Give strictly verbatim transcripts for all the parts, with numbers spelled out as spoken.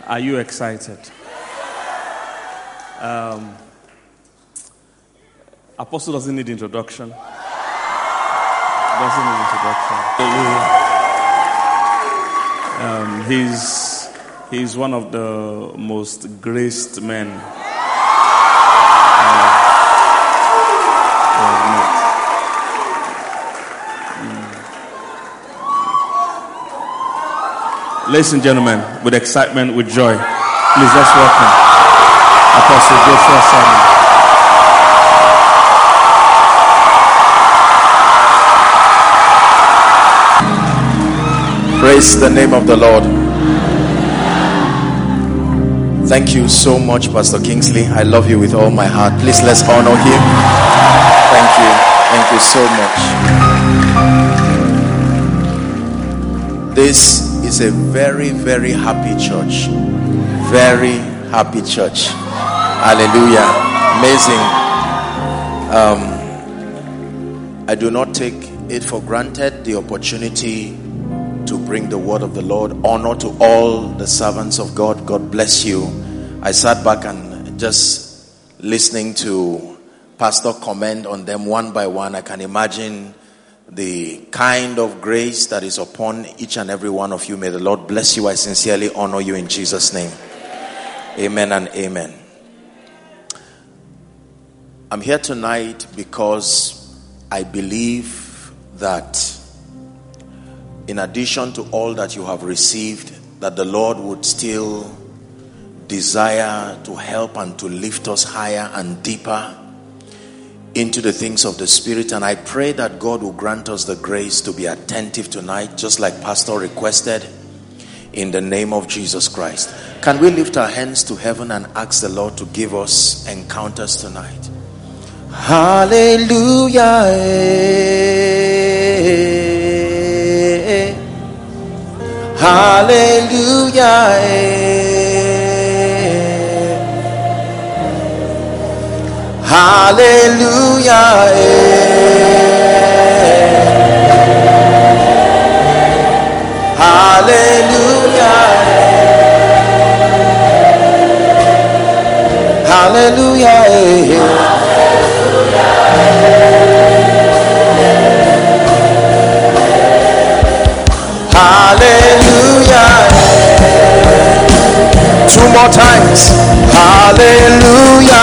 Are you excited? Um, Apostle doesn't need introduction. Doesn't need introduction. Um, he's he's one of the most graced men. Ladies and gentlemen, with excitement, with joy, please let's welcome Apostle Joshua Selman. Praise the name of the Lord. Thank you so much, Pastor Kingsley. I love you with all my heart. Please let's honor him. Thank you. Thank you so much. This is a very, very happy church. Very happy church. Hallelujah. Amazing. Um, I do not take it for granted the opportunity to bring the word of the Lord. Honor to all the servants of God. God bless you. I sat back and just listening to Pastor comment on them one by one. I can imagine the kind of grace that is upon each and every one of you. May the Lord bless you. I sincerely honor you in Jesus' name. Amen and amen. I'm here tonight because I believe that in addition to all that you have received, that the Lord would still desire to help and to lift us higher and deeper into the things of the Spirit. And I pray that God will grant us the grace to be attentive tonight, just like Pastor requested, in the name of Jesus Christ. Can we lift our hands to heaven and ask the Lord to give us encounters tonight? Hallelujah. Hallelujah. Hallelujah. Hallelujah. Hallelujah. Hallelujah. Two more times. Hallelujah.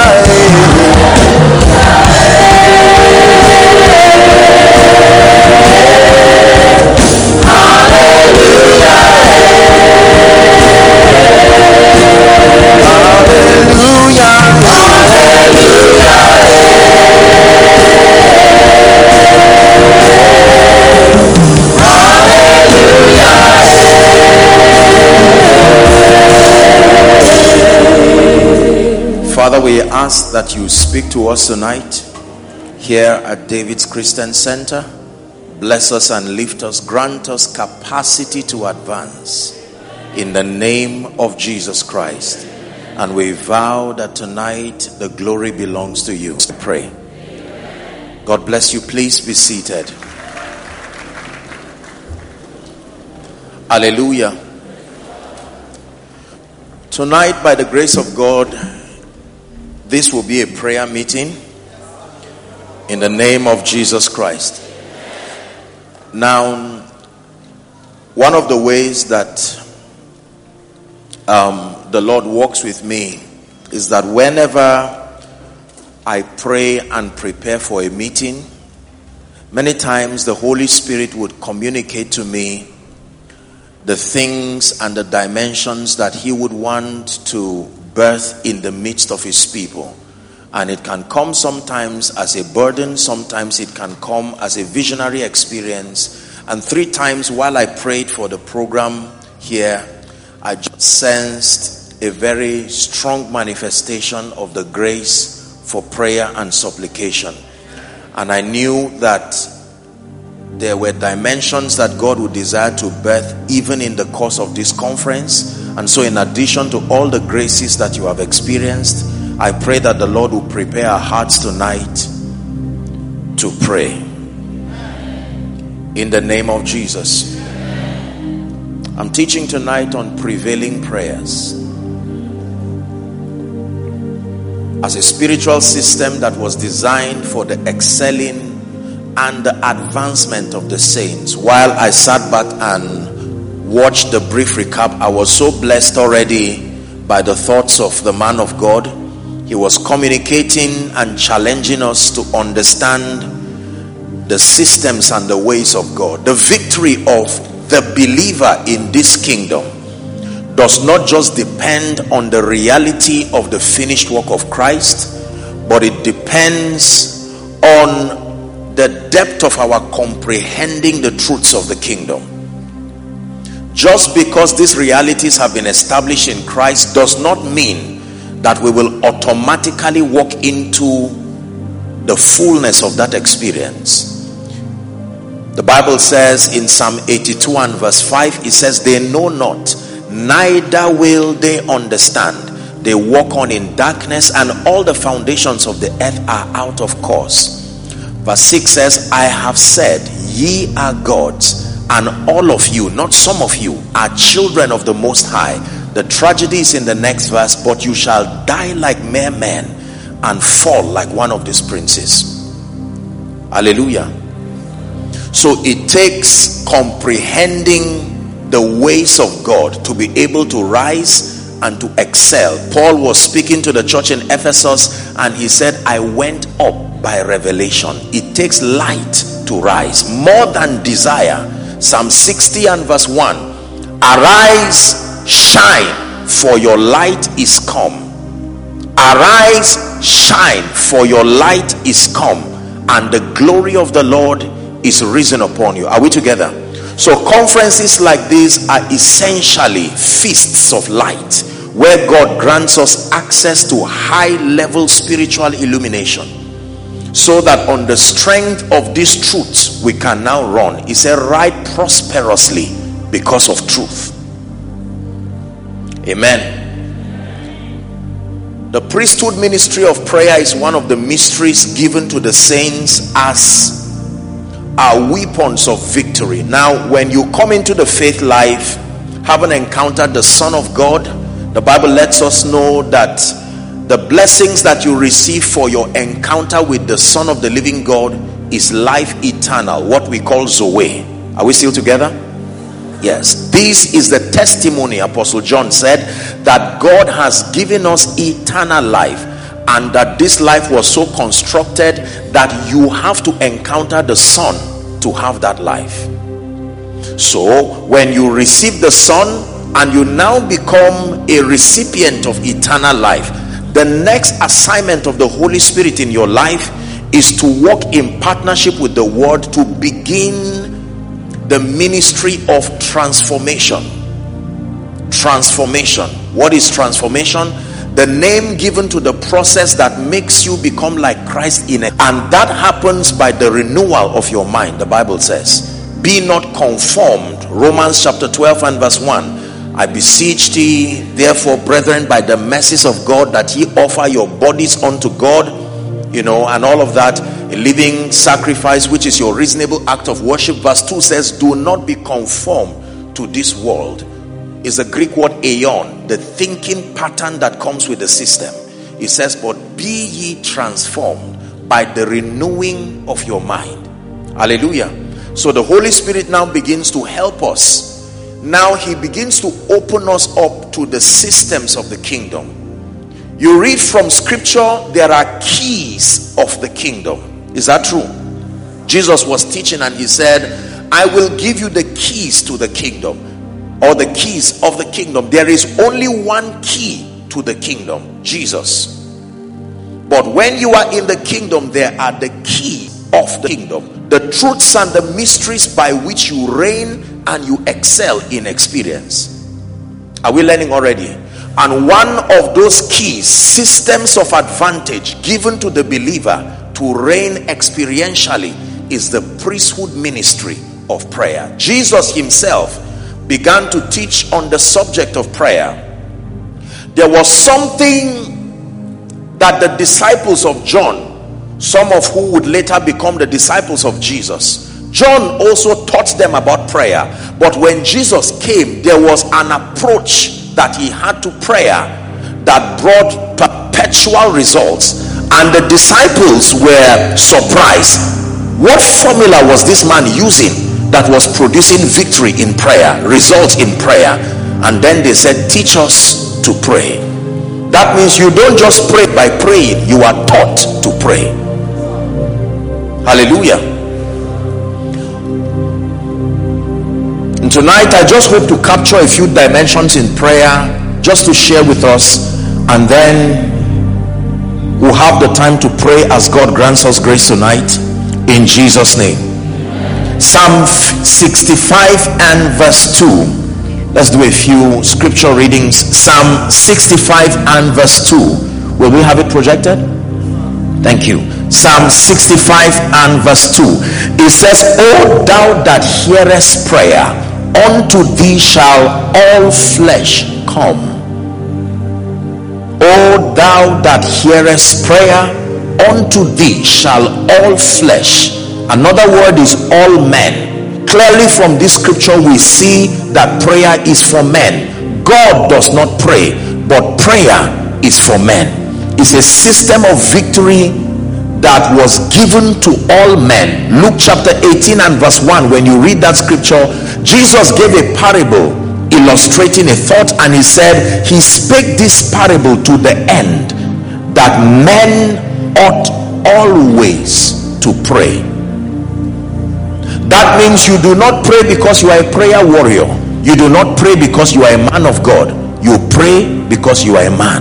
Father, we ask that you speak to us tonight here at David's Christian Center. Bless us and lift us. Grant us capacity to advance in the name of Jesus Christ. And we vow that tonight the glory belongs to you. Pray. God bless you. Please be seated. Hallelujah. Tonight, by the grace of God, this will be a prayer meeting in the name of Jesus Christ. Now, one of the ways that um, the Lord works with me is that whenever I pray and prepare for a meeting, many times the Holy Spirit would communicate to me the things and the dimensions that he would want to birth in the midst of his people. And it can come sometimes as a burden, sometimes it can come as a visionary experience. And three times while I prayed for the program here, I just sensed a very strong manifestation of the grace for prayer and supplication. And I knew that there were dimensions that God would desire to birth even in the course of this conference. And so in addition to all the graces that you have experienced, I pray that the Lord will prepare our hearts tonight to pray. In the name of Jesus. I'm teaching tonight on prevailing prayers. as a spiritual system that was designed for the excelling and the advancement of the saints. While I sat back and watched the brief recap, I was so blessed already by the thoughts of the man of God. He was communicating and challenging us to understand the systems and the ways of God. The victory of the believer in this kingdom does not just depend on the reality of the finished work of Christ, but it depends on the depth of our comprehending the truths of the kingdom. Just because these realities have been established in Christ does not mean that we will automatically walk into the fullness of that experience. The Bible says in Psalm eighty-two and verse five, it says, they know not, neither will they understand. They walk on in darkness, and all the foundations of the earth are out of course. Verse six says, I have said, ye are gods, and all of you, not some of you, are children of the Most High. The tragedy is in the next verse, but you shall die like mere men and fall like one of these princes. Hallelujah. So it takes comprehending the ways of God to be able to rise and to excel. Paul was speaking to the church in Ephesus, and he said, I went up by revelation. It takes light to rise, more than desire. Psalm sixty and verse one, arise, shine, for your light is come. Arise, shine, for your light is come, and the glory of the Lord is risen upon you. Are we together? So conferences like these are essentially feasts of light, where God grants us access to high level spiritual illumination, so that on the strength of these truths we can now run. He said, ride prosperously because of truth. Amen. The priesthood ministry of prayer is one of the mysteries given to the saints as our weapons of victory. Now, when you come into the faith life, having encountered the Son of God, the Bible lets us know that the blessings that you receive for your encounter with the Son of the living God is life eternal, what we call Zoe. Are we still together? Yes. This is the testimony, Apostle John said, that God has given us eternal life, and that this life was so constructed that you have to encounter the Son to have that life. So when you receive the Son and you now become a recipient of eternal life, the next assignment of the Holy Spirit in your life is to walk in partnership with the Word to begin the ministry of transformation. Transformation. What is transformation? The name given to the process that makes you become like Christ in it. And that happens by the renewal of your mind. The Bible says, be not conformed. Romans chapter twelve and verse one. I beseech thee, therefore, brethren, by the mercies of God, that ye offer your bodies unto God, you know, and all of that, a living sacrifice, which is your reasonable act of worship. Verse two says, do not be conformed to this world. Is the Greek word aeon, the thinking pattern that comes with the system. It says, but be ye transformed by the renewing of your mind. Hallelujah. So the Holy Spirit now begins to help us. Now he begins to open us up to the systems of the kingdom. You read from scripture, there are keys of the kingdom. Is that true? Jesus was teaching and he said, I will give you the keys to the kingdom, or the keys of the kingdom. There is only one key to the kingdom, Jesus. But when you are in the kingdom, there are the keys of the kingdom, the truths and the mysteries by which you reign and you excel in experience. Are we learning already? And one of those keys, systems of advantage given to the believer to reign experientially, is the priesthood ministry of prayer. Jesus himself began to teach on the subject of prayer. There was something that the disciples of John, some of who would later become the disciples of Jesus, John also taught them about prayer. But when Jesus came, there was an approach that he had to prayer that brought perpetual results. And the disciples were surprised. What formula was this man using that was producing victory in prayer, results in prayer? And then they said, teach us to pray. That means you don't just pray by praying, you are taught to pray. Hallelujah. And tonight I just hope to capture a few dimensions in prayer just to share with us, and then we'll have the time to pray as God grants us grace tonight, in Jesus' name. Psalm sixty-five and verse two. Let's do a few scripture readings. Psalm sixty-five and verse two. Will we have it projected? Thank you. Psalm sixty-five and verse two. It says, O thou that hearest prayer, unto thee shall all flesh come. O thou that hearest prayer, unto thee shall all flesh. Another word is all men. Clearly from this scripture we see that prayer is for men. God does not pray, but prayer is for men. It's a system of victory that was given to all men. Luke chapter eighteen and verse one, when you read that scripture, Jesus gave a parable illustrating a thought, and he said he spake this parable to the end that men ought always to pray. That means you do not pray because you are a prayer warrior. You do not pray because you are a man of God. You pray because you are a man.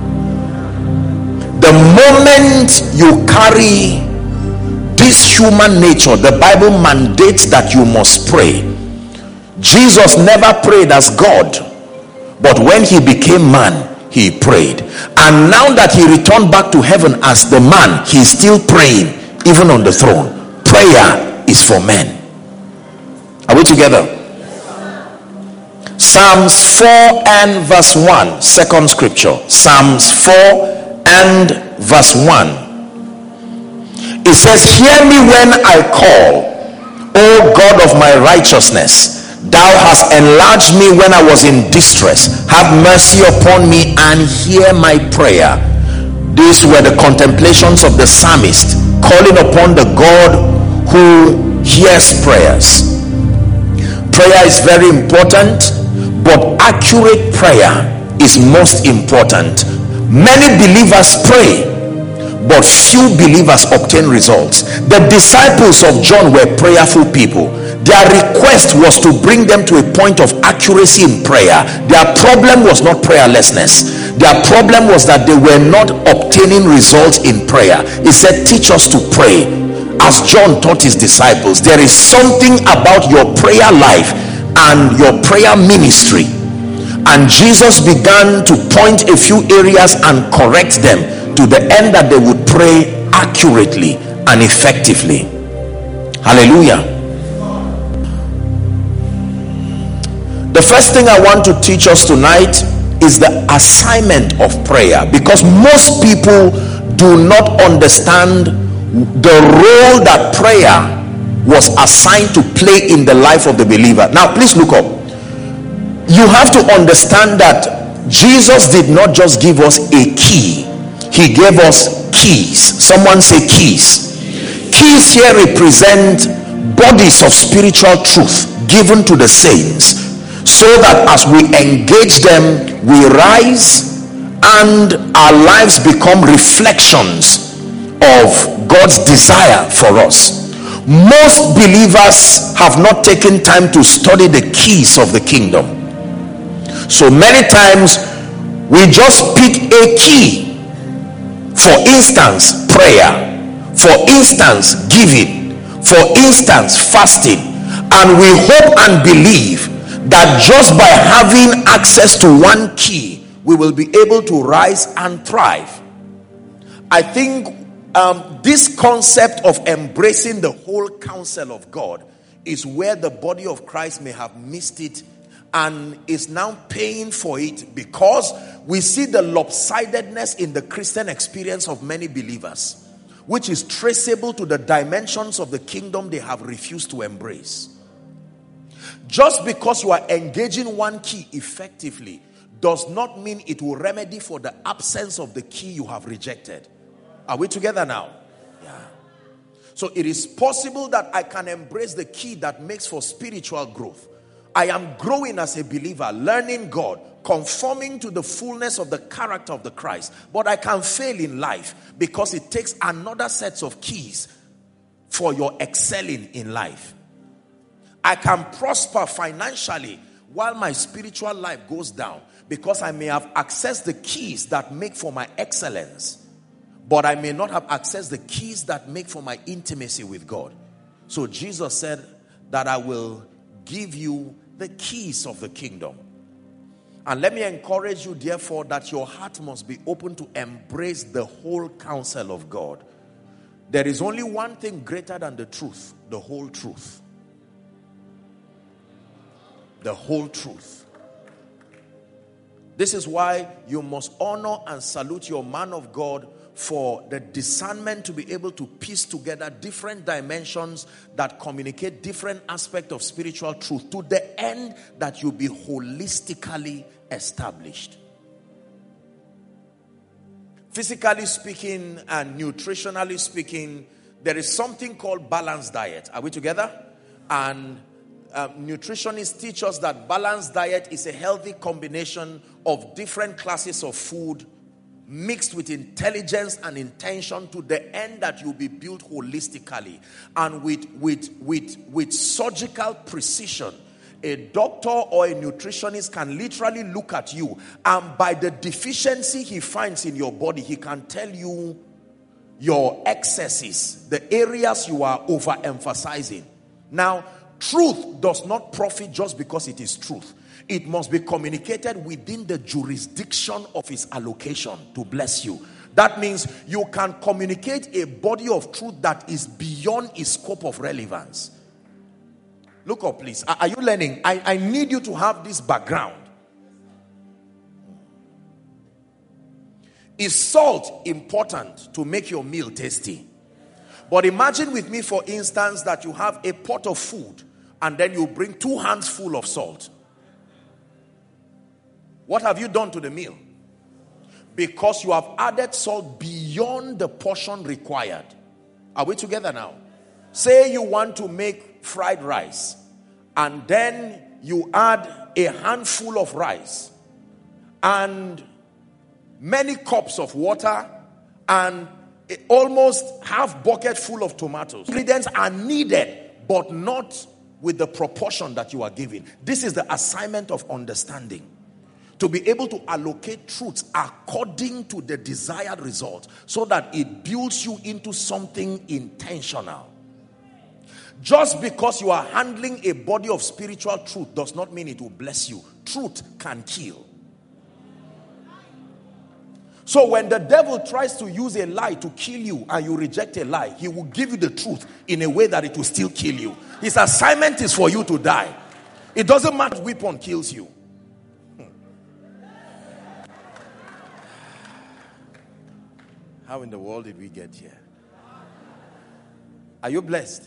The moment you carry this human nature, the Bible mandates that you must pray. Jesus never prayed as God, but when he became man, he prayed. And now that he returned back to heaven as the man, he is still praying, even on the throne. Prayer is for men. Are we together? Psalms four and verse one, second scripture. Psalms four and verse one. It says, hear me when I call, O God of my righteousness. Thou hast enlarged me when I was in distress. Have mercy upon me and hear my prayer. These were the contemplations of the psalmist, calling upon the God who hears prayers. Prayer is very important, but accurate prayer is most important. Many believers pray, but few believers obtain results. The disciples of John were prayerful people. Their request was to bring them to a point of accuracy in prayer. Their problem was not prayerlessness. Their problem was that they were not obtaining results in prayer. He said, teach us to pray as John taught his disciples. There is something about your prayer life and your prayer ministry. And Jesus began to point a few areas and correct them to the end that they would pray accurately and effectively. Hallelujah. The first thing I want to teach us tonight is the assignment of prayer, because most people do not understand the role that prayer was assigned to play in the life of the believer. Now please look up. You have to understand that Jesus did not just give us a key, he gave us keys. Someone say keys. Keys here represent bodies of spiritual truth given to the saints, so that as we engage them, we rise and our lives become reflections of God's desire for us. Most believers have not taken time to study the keys of the kingdom. So many times we just pick a key. For instance, prayer. For instance, giving. For instance, fasting. And we hope and believe that just by having access to one key, we will be able to rise and thrive. I think um, this concept of embracing the whole counsel of God is where the body of Christ may have missed it and is now paying for it, because we see the lopsidedness in the Christian experience of many believers, which is traceable to the dimensions of the kingdom they have refused to embrace. Just because you are engaging one key effectively does not mean it will remedy for the absence of the key you have rejected. Are we together now? Yeah. So it is possible that I can embrace the key that makes for spiritual growth. I am growing as a believer, learning God, conforming to the fullness of the character of the Christ. But I can fail in life because it takes another set of keys for your excelling in life. I can prosper financially while my spiritual life goes down because I may have accessed the keys that make for my excellence, but I may not have accessed the keys that make for my intimacy with God. So Jesus said that I will give you the keys of the kingdom. And let me encourage you, therefore, that your heart must be open to embrace the whole counsel of God. There is only one thing greater than the truth, the whole truth. The whole truth. This is why you must honor and salute your man of God for the discernment to be able to piece together different dimensions that communicate different aspects of spiritual truth to the end that you be holistically established. Physically speaking and nutritionally speaking, there is something called balanced diet. Are we together? And uh, nutritionists teach us that balanced diet is a healthy combination of different classes of food mixed with intelligence and intention to the end that you'll be built holistically and with, with, with, with surgical precision. A doctor or a nutritionist can literally look at you, and by the deficiency he finds in your body, he can tell you your excesses, the areas you are overemphasizing. Now, truth does not profit just because it is truth. It must be communicated within the jurisdiction of his allocation to bless you. That means you can communicate a body of truth that is beyond its scope of relevance. Look up, please. Are you learning? I, I need you to have this background. Is salt important to make your meal tasty? But imagine with me, for instance, that you have a pot of food and then you bring two hands full of salt. What have you done to the meal? Because you have added salt beyond the portion required. Are we together now? Say you want to make fried rice and then you add a handful of rice and many cups of water and almost half bucket full of tomatoes. Ingredients are needed, but not with the proportion that you are giving. This is the assignment of understanding. To be able to allocate truths according to the desired result so that it builds you into something intentional. Just because you are handling a body of spiritual truth does not mean it will bless you. Truth can kill. So when the devil tries to use a lie to kill you and you reject a lie, he will give you the truth in a way that it will still kill you. His assignment is for you to die. It doesn't matter which weapon kills you. How in the world did we get here? Are you blessed?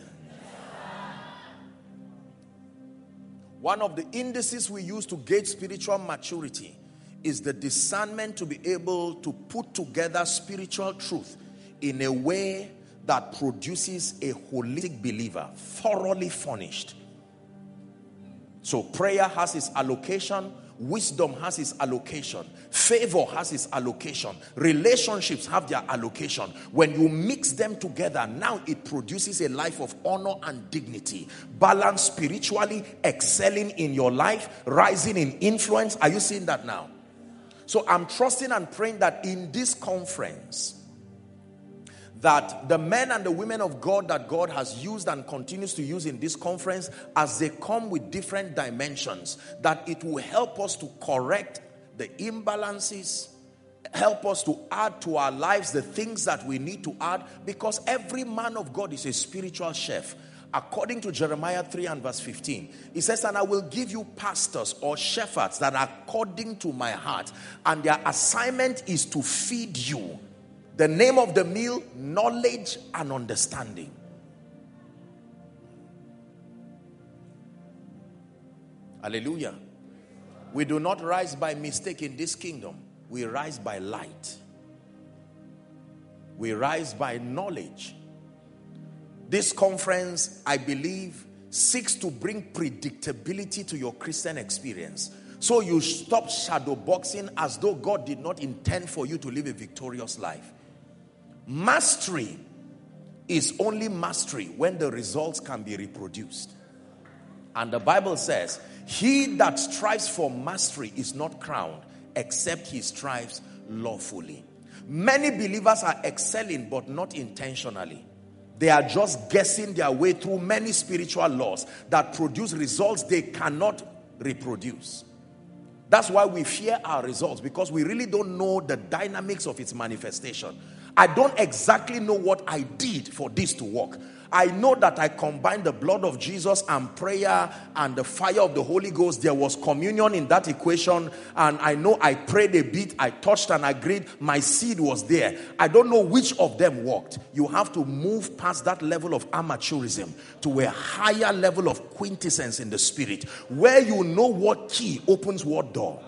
One of the indices we use to gauge spiritual maturity is the discernment to be able to put together spiritual truth in a way that produces a holistic believer, thoroughly furnished. So prayer has its allocation. Wisdom has its allocation. Favor has its allocation. Relationships have their allocation. When you mix them together, now it produces a life of honor and dignity. Balance spiritually, excelling in your life, rising in influence. Are you seeing that now? So I'm trusting and praying that in this conference, that the men and the women of God that God has used and continues to use in this conference, as they come with different dimensions, that it will help us to correct the imbalances, help us to add to our lives the things that we need to add, because every man of God is a spiritual chef. According to Jeremiah three and verse fifteen, it says, and I will give you pastors or shepherds that are according to my heart, and their assignment is to feed you. The name of the meal, knowledge and understanding. Hallelujah. We do not rise by mistake in this kingdom. We rise by light. We rise by knowledge. This conference, I believe, seeks to bring predictability to your Christian experience. So you stop shadow boxing as though God did not intend for you to live a victorious life. Mastery is only mastery when the results can be reproduced. And the Bible says, he that strives for mastery is not crowned except he strives lawfully. Many believers are excelling but not intentionally. They are just guessing their way through many spiritual laws that produce results they cannot reproduce. That's why we fear our results, because we really don't know the dynamics of its manifestation. I don't exactly know what I did for this to work. I know that I combined the blood of Jesus and prayer and the fire of the Holy Ghost. There was communion in that equation, and I know I prayed a bit, I touched and agreed, my seed was there. I don't know which of them worked. You have to move past that level of amateurism to a higher level of quintessence in the spirit, where you know what key opens what door.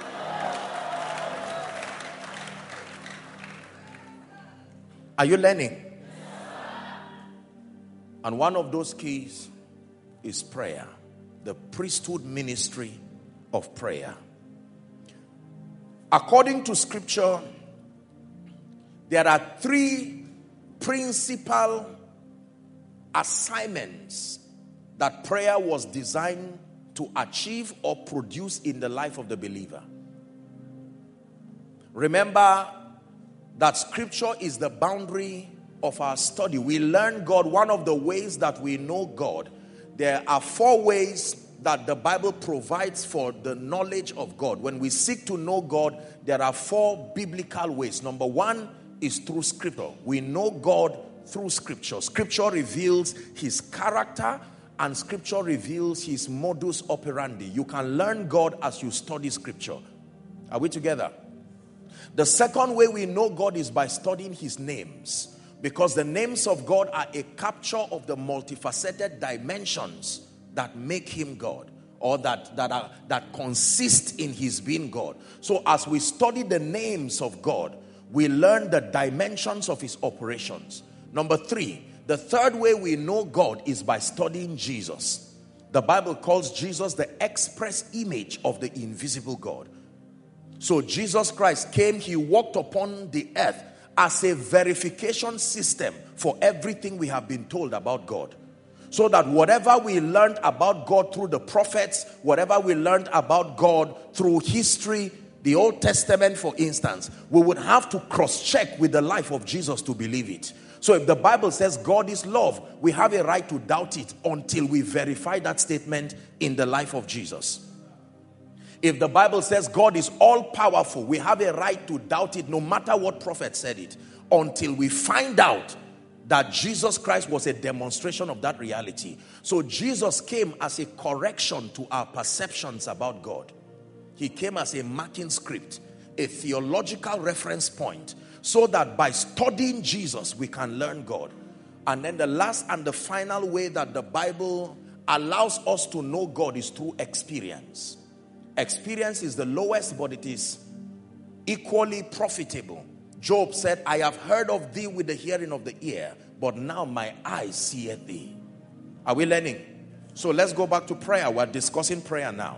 Are you learning? And one of those keys is prayer, the priesthood ministry of prayer. According to scripture, there are three principal assignments that prayer was designed to achieve or produce in the life of the believer. Remember that scripture is the boundary of our study. We learn God. One of the ways that we know God, there are four ways that the Bible provides for the knowledge of God. When we seek to know God, there are four biblical ways. Number one is through scripture. We know God through scripture. Scripture reveals his character, and scripture reveals his modus operandi. You can learn God as you study scripture. Are we together? The second way we know God is by studying his names, because the names of God are a capture of the multifaceted dimensions that make him God, or that, that, are, that consist in his being God. So as we study the names of God, we learn the dimensions of his operations. Number three, the third way we know God is by studying Jesus. The Bible calls Jesus the express image of the invisible God. So Jesus Christ came, he walked upon the earth as a verification system for everything we have been told about God. So that whatever we learned about God through the prophets, whatever we learned about God through history, the Old Testament for instance, we would have to cross-check with the life of Jesus to believe it. So if the Bible says God is love, we have a right to doubt it until we verify that statement in the life of Jesus. If the Bible says God is all-powerful, we have a right to doubt it no matter what prophet said it, until we find out that Jesus Christ was a demonstration of that reality. So Jesus came as a correction to our perceptions about God. He came as a marking script, a theological reference point, so that by studying Jesus, we can learn God. And then the last and the final way that the Bible allows us to know God is through experience. Experience is the lowest, but it is equally profitable. Job said, I have heard of thee with the hearing of the ear, but now my eyes seeth thee. Are we learning? So let's go back to prayer. We're discussing prayer now.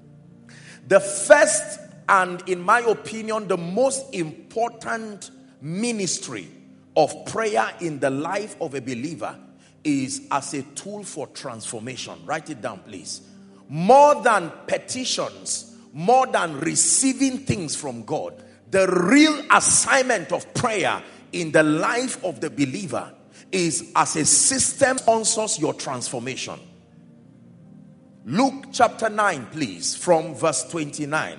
The first, and in my opinion, the most important ministry of prayer in the life of a believer is as a tool for transformation. Write it down, please. More than petitions, more than receiving things from God, the real assignment of prayer in the life of the believer is as a system sponsors your transformation. Luke chapter nine, please, from verse twenty-nine.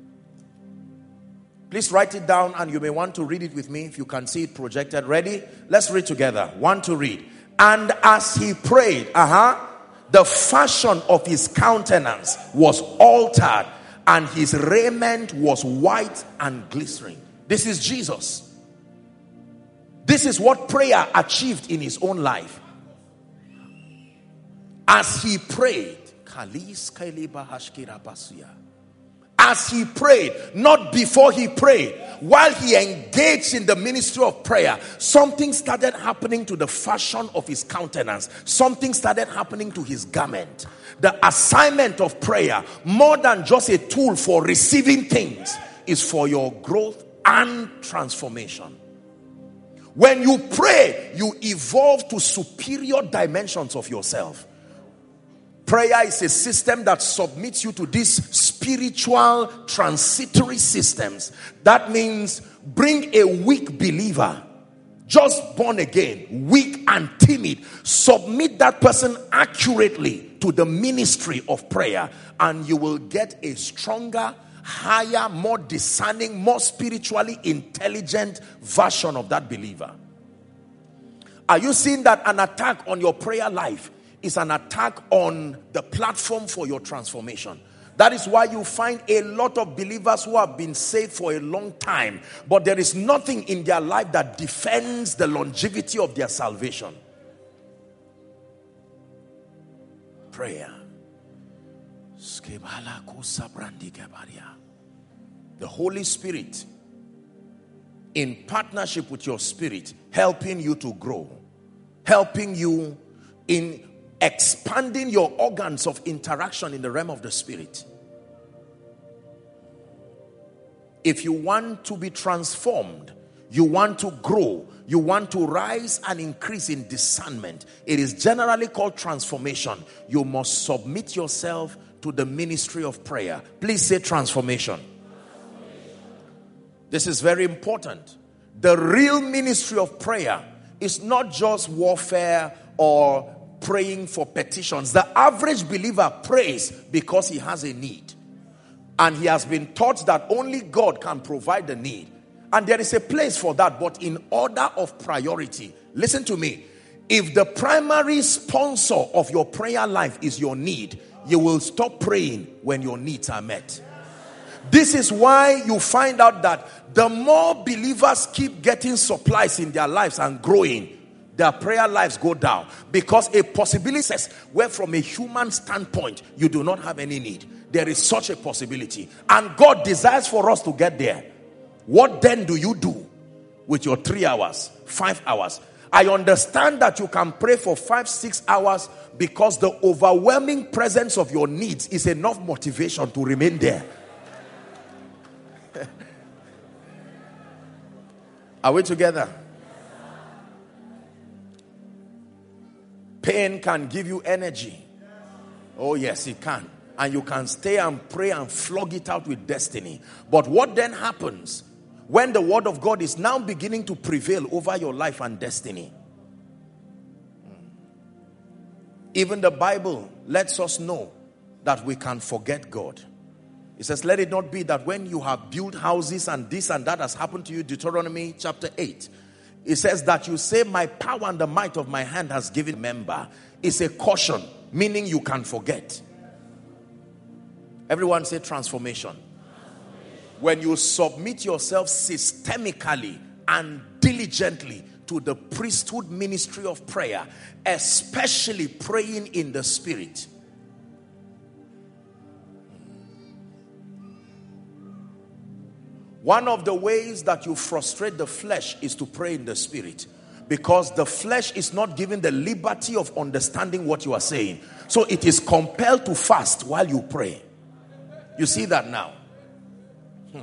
Please write it down, and you may want to read it with me if you can see it projected. Ready? Let's read together. One to read. And as he prayed, uh-huh, the fashion of his countenance was altered, and his raiment was white and glistening. This is Jesus. This is what prayer achieved in his own life. As he prayed, as he prayed, not before he prayed. While he engaged in the ministry of prayer, something started happening to the fashion of his countenance. Something started happening to his garment. The assignment of prayer, more than just a tool for receiving things, is for your growth and transformation. When you pray, you evolve to superior dimensions of yourself. Prayer is a system that submits you to these spiritual transitory systems. That means bring a weak believer, just born again, weak and timid, submit that person accurately to the ministry of prayer, and you will get a stronger, higher, more discerning, more spiritually intelligent version of that believer. Are you seeing that an attack on your prayer life is an attack on the platform for your transformation? That is why you find a lot of believers who have been saved for a long time, but there is nothing in their life that defends the longevity of their salvation. Prayer. The Holy Spirit, in partnership with your spirit, helping you to grow, helping you in expanding your organs of interaction in the realm of the spirit. If you want to be transformed, you want to grow, you want to rise and increase in discernment, it is generally called transformation. You must submit yourself to the ministry of prayer. Please say transformation. This is very important. The real ministry of prayer is not just warfare or praying for petitions. The average believer prays because he has a need. And he has been taught that only God can provide the need. And there is a place for that, but in order of priority. Listen to me. If the primary sponsor of your prayer life is your need, you will stop praying when your needs are met. This is why you find out that the more believers keep getting supplies in their lives and growing, their prayer lives go down. Because a possibility says where from a human standpoint you do not have any need. There is such a possibility. And God desires for us to get there. What then do you do with your three hours, five hours? I understand that you can pray for five, six hours because the overwhelming presence of your needs is enough motivation to remain there. Are we together? Pain can give you energy. Oh yes, it can. And you can stay and pray and flog it out with destiny. But what then happens when the word of God is now beginning to prevail over your life and destiny? Even the Bible lets us know that we can forget God. It says, let it not be that when you have built houses and this and that has happened to you, Deuteronomy chapter eight. It says that you say, my power and the might of my hand has given member. It's a caution, meaning you can forget. Everyone say transformation. When you submit yourself systemically and diligently to the priesthood ministry of prayer, especially praying in the spirit. One of the ways that you frustrate the flesh is to pray in the spirit, because the flesh is not given the liberty of understanding what you are saying. So it is compelled to fast while you pray. You see that now? Hmm.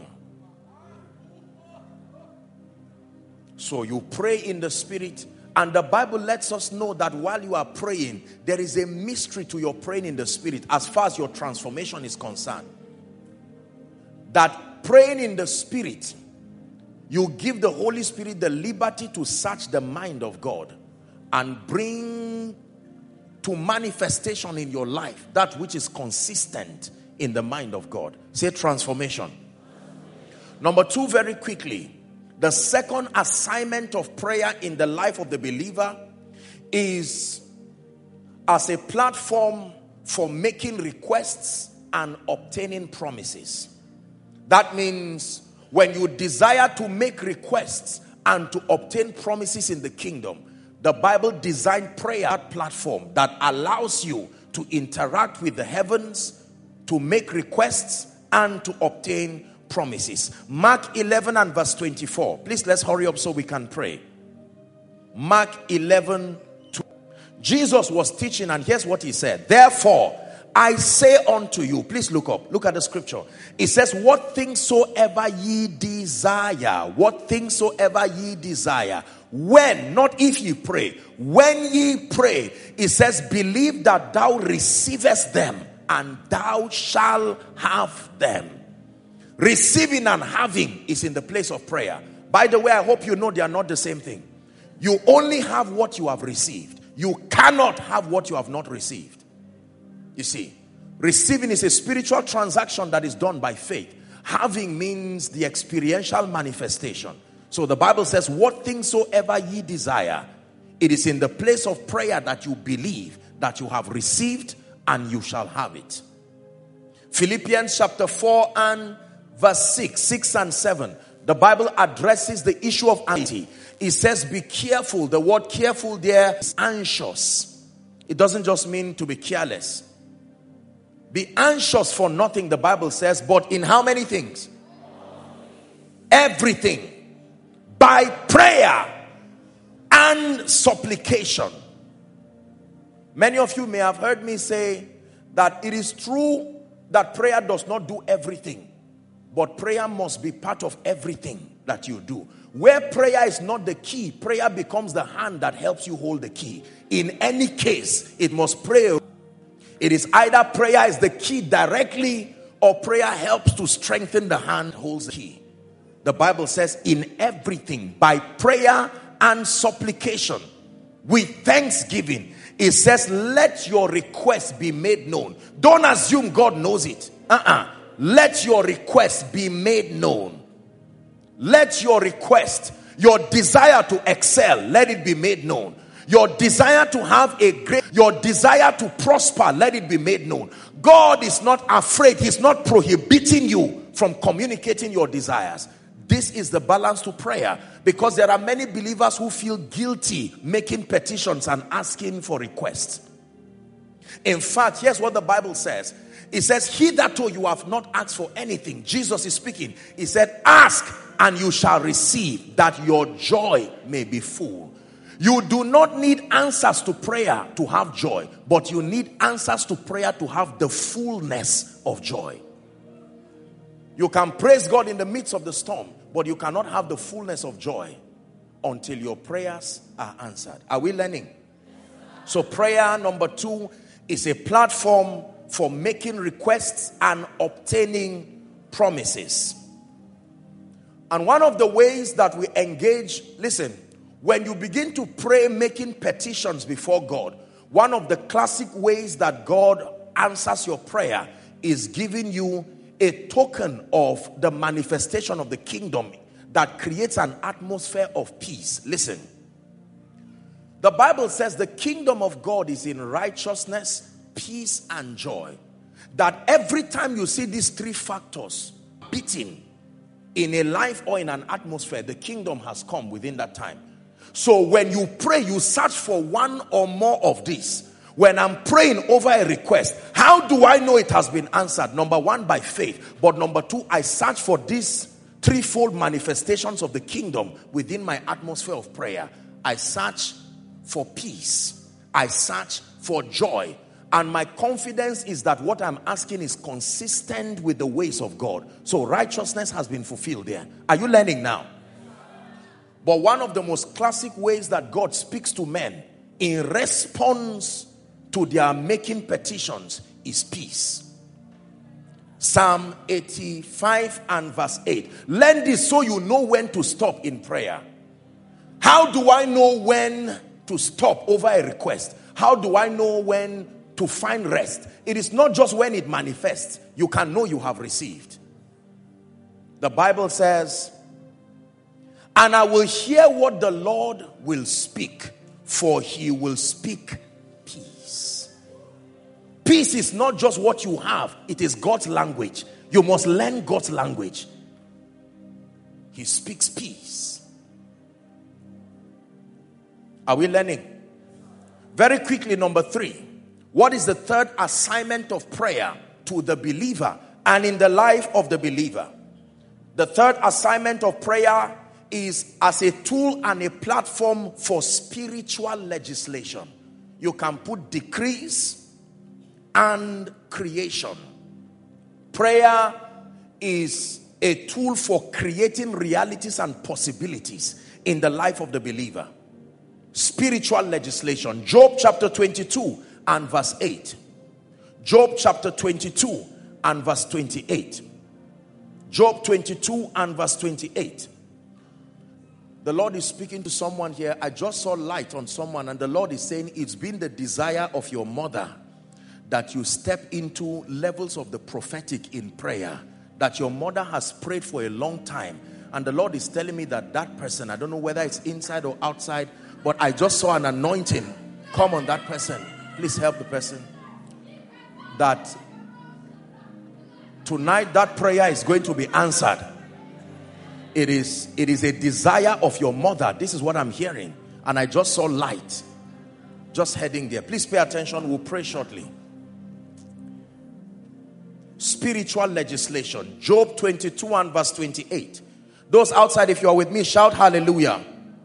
So you pray in the spirit, and the Bible lets us know that while you are praying, there is a mystery to your praying in the spirit as far as your transformation is concerned. That praying in the spirit, you give the Holy Spirit the liberty to search the mind of God and bring to manifestation in your life that which is consistent in the mind of God. Say transformation. Number two, very quickly, the second assignment of prayer in the life of the believer is as a platform for making requests and obtaining promises. That means when you desire to make requests and to obtain promises in the kingdom, the Bible designed prayer platform that allows you to interact with the heavens, to make requests and to obtain promises. Mark eleven and verse twenty-four. Please, let's hurry up so we can pray. Mark eleven. Jesus was teaching, and here's what he said. Therefore, I say unto you, please look up, look at the scripture. It says, what things soever ye desire, what things soever ye desire, when, not if ye pray, when ye pray, it says, believe that thou receivest them, and thou shalt have them. Receiving and having is in the place of prayer. By the way, I hope you know they are not the same thing. You only have what you have received. You cannot have what you have not received. You see, receiving is a spiritual transaction that is done by faith. Having means the experiential manifestation. So the Bible says, what things soever ye desire, it is in the place of prayer that you believe that you have received and you shall have it. Philippians chapter four and verse six, six and seven. The Bible addresses the issue of anxiety. It says, be careful. The word careful there is anxious. It doesn't just mean to be careless. Be anxious for nothing, the Bible says, but in how many things? Everything. By prayer and supplication. Many of you may have heard me say that it is true that prayer does not do everything, but prayer must be part of everything that you do. Where prayer is not the key, prayer becomes the hand that helps you hold the key. In any case, it must pray. It is either prayer is the key directly, or prayer helps to strengthen the hand that holds the key. The Bible says, in everything, by prayer and supplication, with thanksgiving, it says, let your request be made known. Don't assume God knows it. Uh-uh. Let your request be made known. Let your request, your desire to excel, let it be made known. Your desire to have a great, your desire to prosper, let it be made known. God is not afraid. He's not prohibiting you from communicating your desires. This is the balance to prayer, because there are many believers who feel guilty making petitions and asking for requests. In fact, here's what the Bible says. It says, hitherto you have not asked for anything. Jesus is speaking. He said, ask and you shall receive, that your joy may be full. You do not need answers to prayer to have joy, but you need answers to prayer to have the fullness of joy. You can praise God in the midst of the storm, but you cannot have the fullness of joy until your prayers are answered. Are we learning? So prayer, number two, is a platform for making requests and obtaining promises. And one of the ways that we engage, listen, when you begin to pray making petitions before God, one of the classic ways that God answers your prayer is giving you a token of the manifestation of the kingdom that creates an atmosphere of peace. Listen, the Bible says the kingdom of God is in righteousness, peace, and joy. That every time you see these three factors beating in a life or in an atmosphere, the kingdom has come within that time. So when you pray, you search for one or more of these. When I'm praying over a request, how do I know it has been answered? Number one, by faith. But number two, I search for these threefold manifestations of the kingdom within my atmosphere of prayer. I search for peace. I search for joy. And my confidence is that what I'm asking is consistent with the ways of God. So righteousness has been fulfilled there. Are you learning now? But one of the most classic ways that God speaks to men in response to their making petitions is peace. Psalm eighty-five and verse eight. Learn this so you know when to stop in prayer. How do I know when to stop over a request? How do I know when to find rest? It is not just when it manifests. You can know you have received. The Bible says, and I will hear what the Lord will speak, for he will speak peace. Peace is not just what you have. It is God's language. You must learn God's language. He speaks peace. Are we learning? Very quickly, number three. What is the third assignment of prayer to the believer and in the life of the believer. The third assignment of prayer is as a tool and a platform for spiritual legislation. You can put decrees and creation. Prayer is a tool for creating realities and possibilities in the life of the believer. Spiritual legislation. Job chapter twenty-two and verse eight. Job chapter twenty-two and verse twenty-eight. Job twenty-two and verse twenty-eight. The Lord is speaking to someone here. I just saw light on someone, and the Lord is saying it's been the desire of your mother that you step into levels of the prophetic in prayer, that your mother has prayed for a long time. And the Lord is telling me that that person, I don't know whether it's inside or outside, but I just saw an anointing come on that person. Please help the person. That tonight that prayer is going to be answered. It is, it is a desire of your mother. This is what I'm hearing. And I just saw light just heading there. Please pay attention. We'll pray shortly. Spiritual legislation. Job twenty-two and verse twenty-eight. Those outside, if you are with me, shout hallelujah.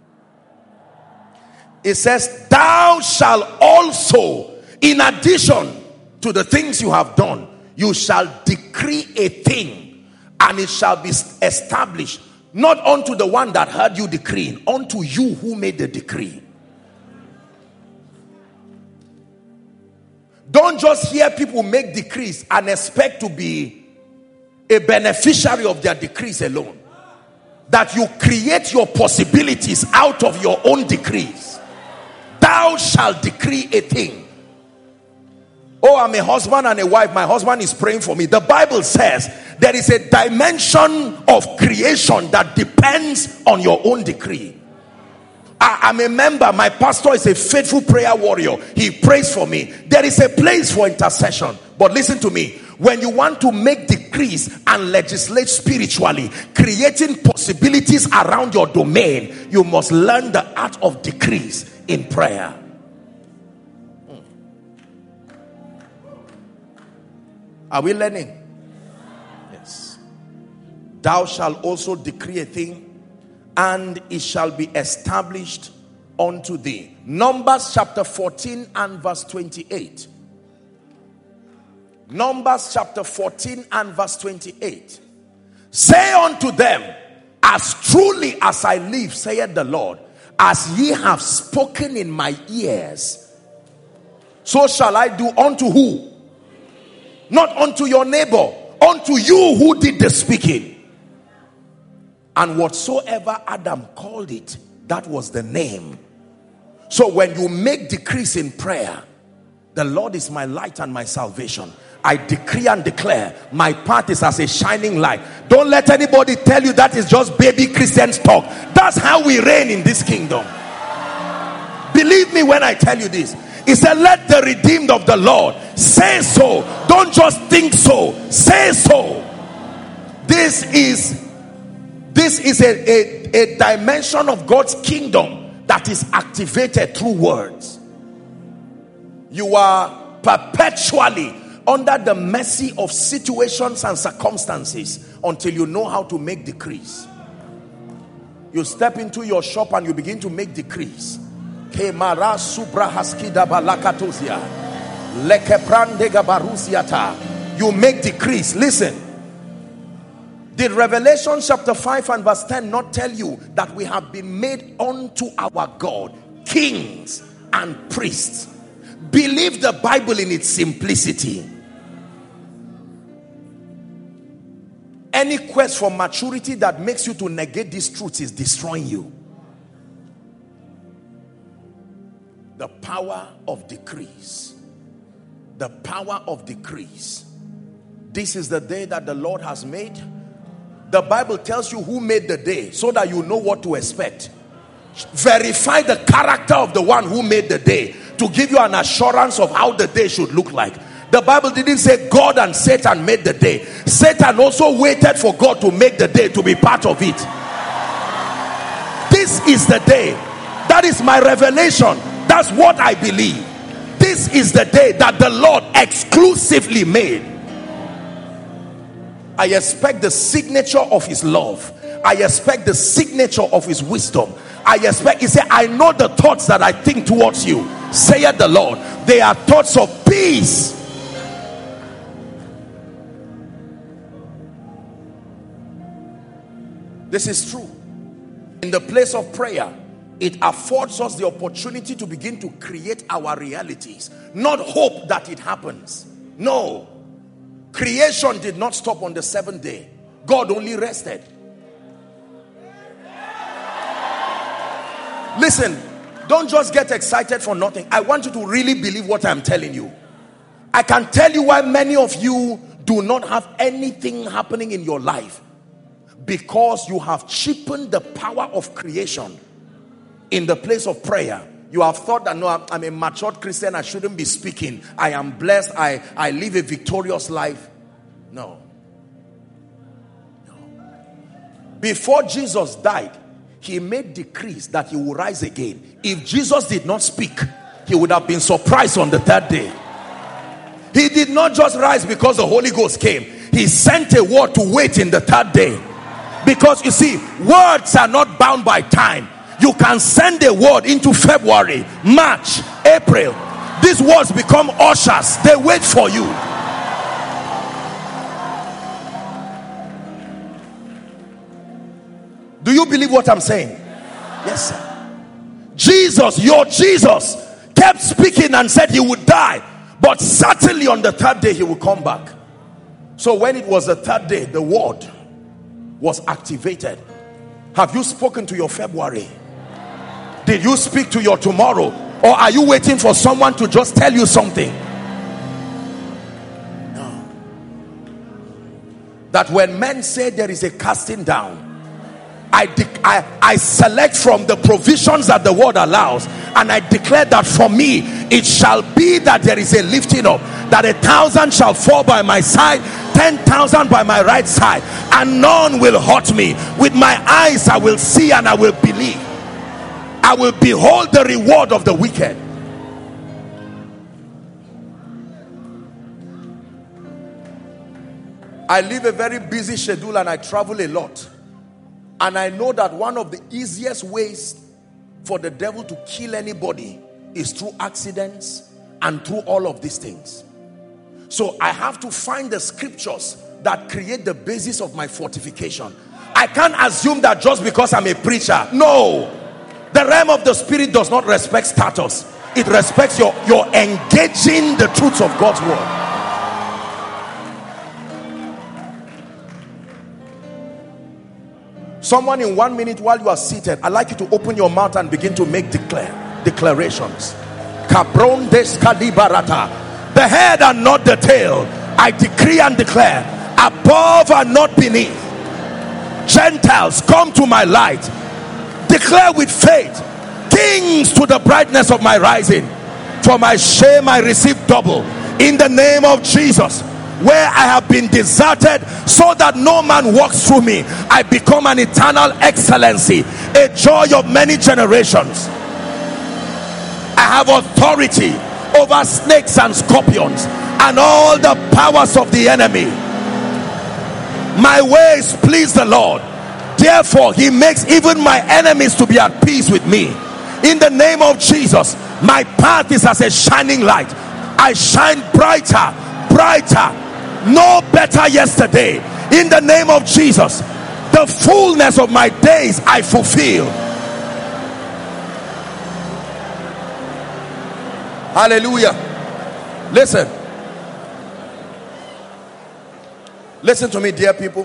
It says, thou shalt also, in addition to the things you have done, you shall decree a thing, and it shall be established, not unto the one that heard you decreeing, unto you who made the decree. Don't just hear people make decrees and expect to be a beneficiary of their decrees alone. That you create your possibilities out of your own decrees. Thou shalt decree a thing. Oh, I'm a husband and a wife. My husband is praying for me. The Bible says there is a dimension of creation that depends on your own decree. I, I'm a member. My pastor is a faithful prayer warrior. He prays for me. There is a place for intercession. But listen to me. When you want to make decrees and legislate spiritually, creating possibilities around your domain, you must learn the art of decrees in prayer. Are we learning? Yes. Thou shalt also decree a thing, and it shall be established unto thee. Numbers chapter fourteen and verse twenty-eight. Numbers chapter fourteen and verse twenty-eight. Say unto them, as truly as I live, saith the Lord, as ye have spoken in my ears, so shall I do unto who? Not unto your neighbor, unto you who did the speaking. And whatsoever Adam called it, that was the name. So when you make decrees in prayer, the Lord is my light and my salvation. I decree and declare my path is as a shining light. Don't let anybody tell you that is just baby Christians talk. That's how we reign in this kingdom. Believe me when I tell you this. He said, let the redeemed of the Lord say so. Don't just think so. Say so. This is this is a, a, a dimension of God's kingdom that is activated through words. You are perpetually under the mercy of situations and circumstances until you know how to make decrees. You step into your shop and you begin to make decrees. You make decrees. Listen. Did Revelation chapter five and verse ten not tell you that we have been made unto our God kings and priests? Believe the Bible in its simplicity. Any quest for maturity that makes you to negate these truths is destroying you. The power of decrees. The power of decrees. This is the day that the Lord has made. The Bible tells you who made the day so that you know what to expect. Verify the character of the one who made the day to give you an assurance of how the day should look like. The Bible didn't say God and Satan made the day. Satan also waited for God to make the day to be part of it. This is the day. That is my revelation. That's what I believe. This is the day that the Lord exclusively made. I expect the signature of his love. I expect the signature of his wisdom. I expect, he said, I know the thoughts that I think towards you, saith the Lord. They are thoughts of peace. This is true. In the place of prayer, it affords us the opportunity to begin to create our realities, not hope that it happens. No. Creation did not stop on the seventh day. God only rested. Listen, don't just get excited for nothing. I want you to really believe what I'm telling you. I can tell you why many of you do not have anything happening in your life. Because you have cheapened the power of creation in the place of prayer. You have thought that, no, I'm, I'm a matured Christian, I shouldn't be speaking. I am blessed, I, I live a victorious life. No. No. Before Jesus died, he made decrees that he will rise again. If Jesus did not speak, he would have been surprised on the third day. He did not just rise because the Holy Ghost came. He sent a word to wait in the third day. Because you see, words are not bound by time. You can send a word into February, March, April. These words become ushers. They wait for you. Do you believe what I'm saying? Yes, sir. Jesus, your Jesus, kept speaking and said he would die. But certainly on the third day he will come back. So when it was the third day, the word was activated. Have you spoken to your February? Did you speak to your tomorrow? Or are you waiting for someone to just tell you something? No. That when men say there is a casting down, I, I, I select from the provisions that the word allows, and I declare that for me it shall be that there is a lifting up, that a thousand shall fall by my side, ten thousand by my right side, and none will hurt me. With my eyes I will see and I will believe. I will behold the reward of the wicked. I live a very busy schedule and I travel a lot. And I know that one of the easiest ways for the devil to kill anybody is through accidents and through all of these things. So I have to find the scriptures that create the basis of my fortification. I can't assume that just because I'm a preacher. No. The realm of the spirit does not respect status. It respects your, your engaging the truths of God's word. Someone in one minute while you are seated, I'd like you to open your mouth and begin to make declare declarations. Kabron des kalibarata. The head and not the tail. I decree and declare, above and not beneath. Gentiles, come to my light. Declare with faith, kings to the brightness of my rising. For my shame I receive double. In the name of Jesus. Where I have been deserted so that no man walks through me, I become an eternal excellency, a joy of many generations. I have authority over snakes and scorpions and all the powers of the enemy. My ways please the Lord. Therefore he makes even my enemies to be at peace with me. In the name of Jesus, my path is as a shining light. I shine brighter, brighter. No better yesterday. In the name of Jesus, the fullness of my days I fulfill. Hallelujah. Listen. Listen to me, dear people.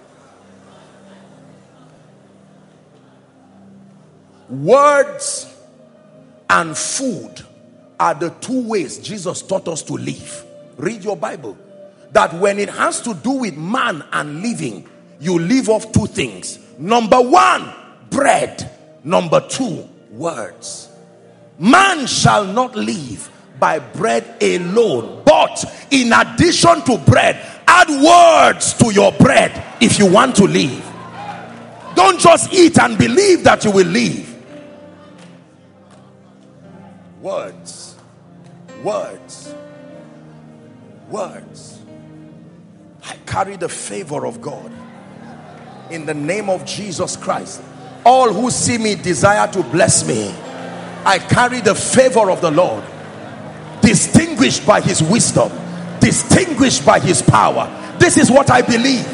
Words and food are the two ways Jesus taught us to live. Read your Bible. That when it has to do with man and living, you live off two things. Number one, bread. Number two, words. Man shall not live by bread alone, but in addition to bread, add words to your bread if you want to live. Don't just eat and believe that you will live. Words. Words. Words. I carry the favor of God. In the name of Jesus Christ. All who see me desire to bless me. I carry the favor of the Lord. Distinguished by his wisdom. Distinguished by his power. This is what I believe.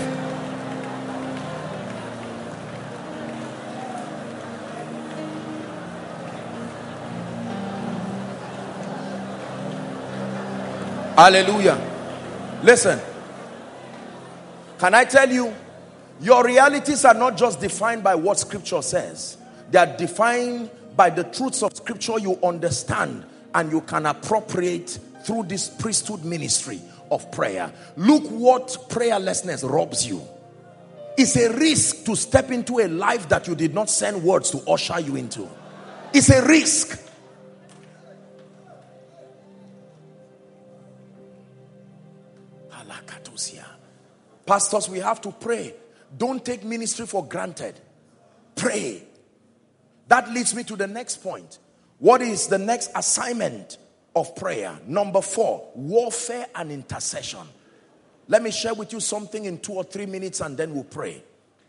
Hallelujah. Listen. Can I tell you, your realities are not just defined by what scripture says. They are defined by the truths of scripture you understand and you can appropriate through this priesthood ministry of prayer. Look what prayerlessness robs you. It's a risk to step into a life that you did not send words to usher you into. It's a risk. Pastors, we have to pray. Don't take ministry for granted. Pray. That leads me to the next point. What is the next assignment of prayer? Number four, warfare and intercession. Let me share with you something in two or three minutes and then we'll pray.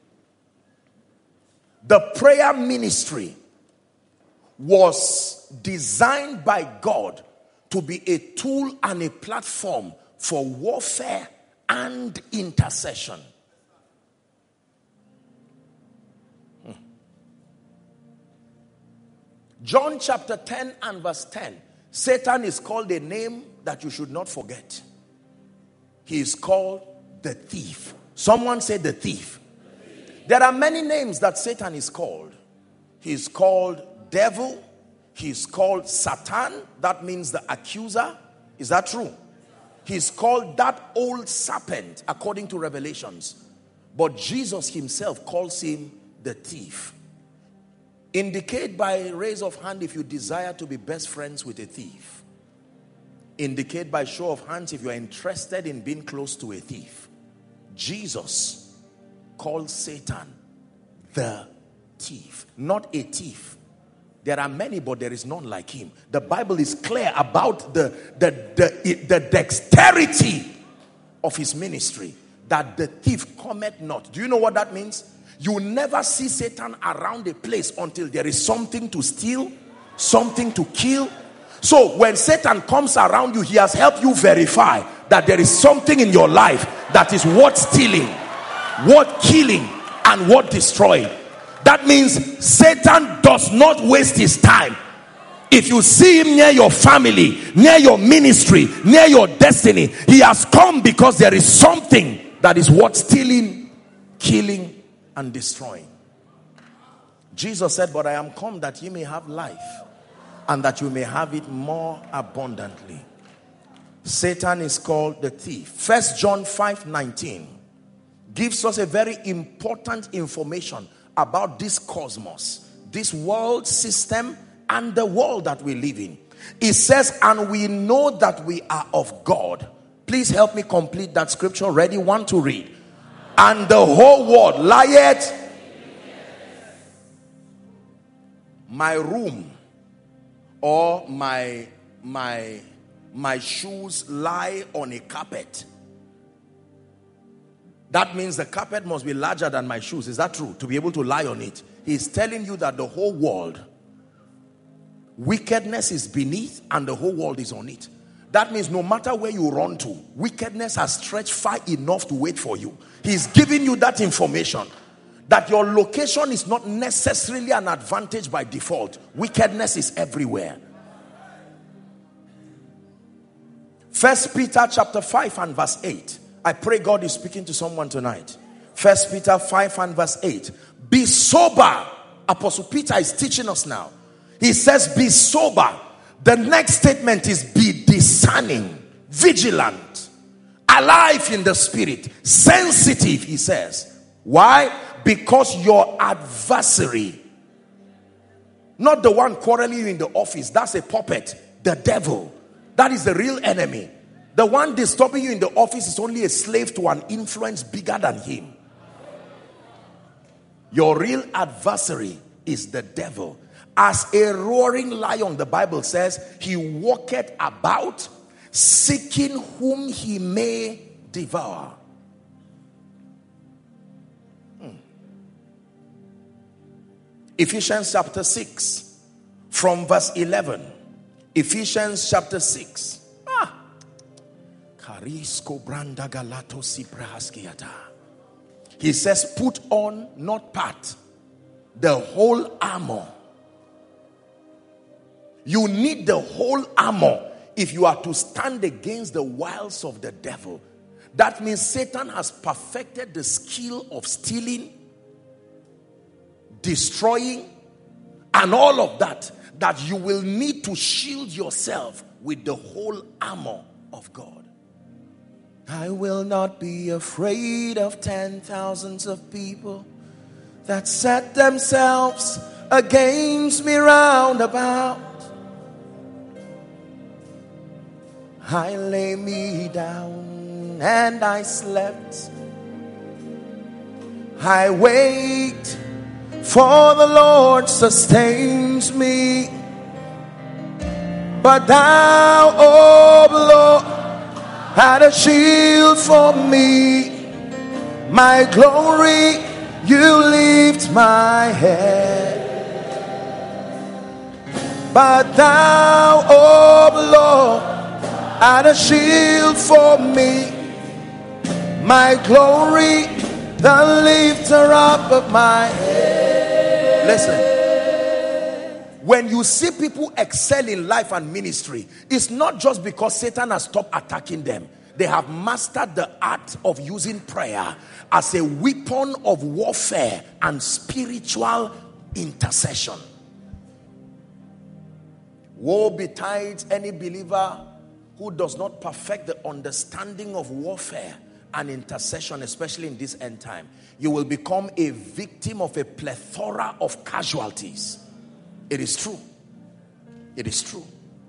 The prayer ministry was designed by God to be a tool and a platform for warfare and intercession. Hmm. John chapter ten and verse ten. Satan is called a name that you should not forget. He is called the thief. Someone said the thief. There are many names that Satan is called. He is called devil. He is called Satan. That means the accuser. Is that true? He's called that old serpent according to Revelations. But Jesus himself calls him the thief. Indicate by raise of hand if you desire to be best friends with a thief. Indicate by show of hands if you are interested in being close to a thief. Jesus called Satan the thief, not a thief. There are many, but there is none like him. The Bible is clear about the, the, the, the dexterity of his ministry, that the thief cometh not. Do you know what that means? You never see Satan around a place until there is something to steal, something to kill. So when Satan comes around you, he has helped you verify that there is something in your life that is worth stealing, worth killing, and worth destroying. That means Satan does not waste his time. If you see him near your family, near your ministry, near your destiny, he has come because there is something that is worth stealing, killing, and destroying. Jesus said, but I am come that you may have life and that you may have it more abundantly. Satan is called the thief. First John five nineteen gives us a very important information about this cosmos, this world system, and the world that we live in. It says, and we know that we are of God. Please help me complete that scripture. Ready? One to read. And the whole world lieth. My room or my my my shoes lie on a carpet. That means the carpet must be larger than my shoes. Is that true? To be able to lie on it. He's telling you that the whole world, wickedness is beneath and the whole world is on it. That means no matter where you run to, wickedness has stretched far enough to wait for you. He's giving you that information. That your location is not necessarily an advantage by default. Wickedness is everywhere. First Peter chapter five and verse eight. I pray God is speaking to someone tonight. First Peter five and verse eight. Be sober. Apostle Peter is teaching us now. He says be sober. The next statement is be discerning, vigilant, alive in the spirit, sensitive, he says. Why? Because your adversary, not the one quarreling you in the office, that's a puppet, the devil. That is the real enemy. The one disturbing you in the office is only a slave to an influence bigger than him. Your real adversary is the devil. As a roaring lion, the Bible says, he walketh about, seeking whom he may devour. Ephesians chapter six, from verse eleven. Ephesians chapter six. Ah. He says, put on, not part, the whole armor. You need the whole armor if you are to stand against the wiles of the devil. That means Satan has perfected the skill of stealing, destroying, and all of that, that you will need to shield yourself with the whole armor of God. I will not be afraid of ten thousands of people that set themselves against me round about. I lay me down and I slept. I wait, for the Lord sustains me. But thou, O Lord, had a shield for me. My glory, you lift my head. But thou, O Lord, had a shield for me. My glory, the lifter up of my head. Listen, when you see people excel in life and ministry, it's not just because Satan has stopped attacking them. They have mastered the art of using prayer as a weapon of warfare and spiritual intercession. Woe betides any believer who does not perfect the understanding of warfare and intercession, especially in this end time. You will become a victim of a plethora of casualties. It is true. It is true.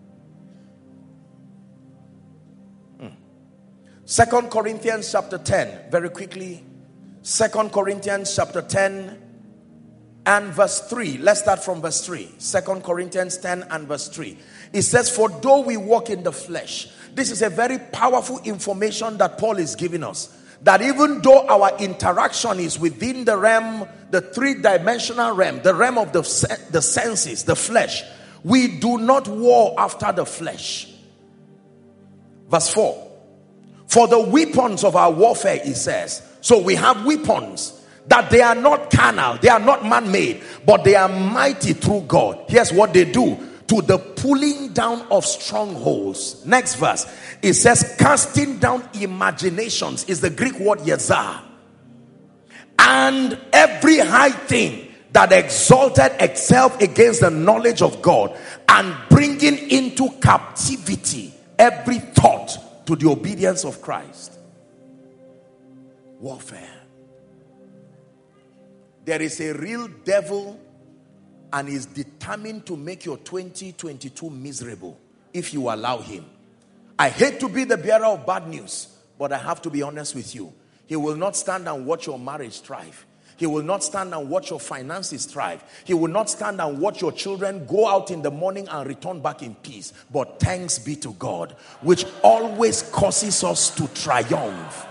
Hmm. Second Corinthians chapter ten, very quickly. Second Corinthians chapter ten and verse three. Let's start from verse three. Second Corinthians ten and verse three. It says, for though we walk in the flesh. This is a very powerful information that Paul is giving us. That even though our interaction is within the realm, the three-dimensional realm, the realm of the, the senses, the flesh, we do not war after the flesh. Verse four. For the weapons of our warfare, it says. So we have weapons that they are not carnal, they are not man-made, but they are mighty through God. Here's what they do. To the pulling down of strongholds. Next verse. It says, casting down imaginations is the Greek word yezah. And every high thing that exalted itself against the knowledge of God, and bringing into captivity every thought to the obedience of Christ. Warfare. There is a real devil, and is determined to make your twenty twenty-two miserable if you allow him. I hate to be the bearer of bad news, but I have to be honest with you. He will not stand and watch your marriage thrive. He will not stand and watch your finances thrive. He will not stand and watch your children go out in the morning and return back in peace. But thanks be to God, which always causes us to triumph.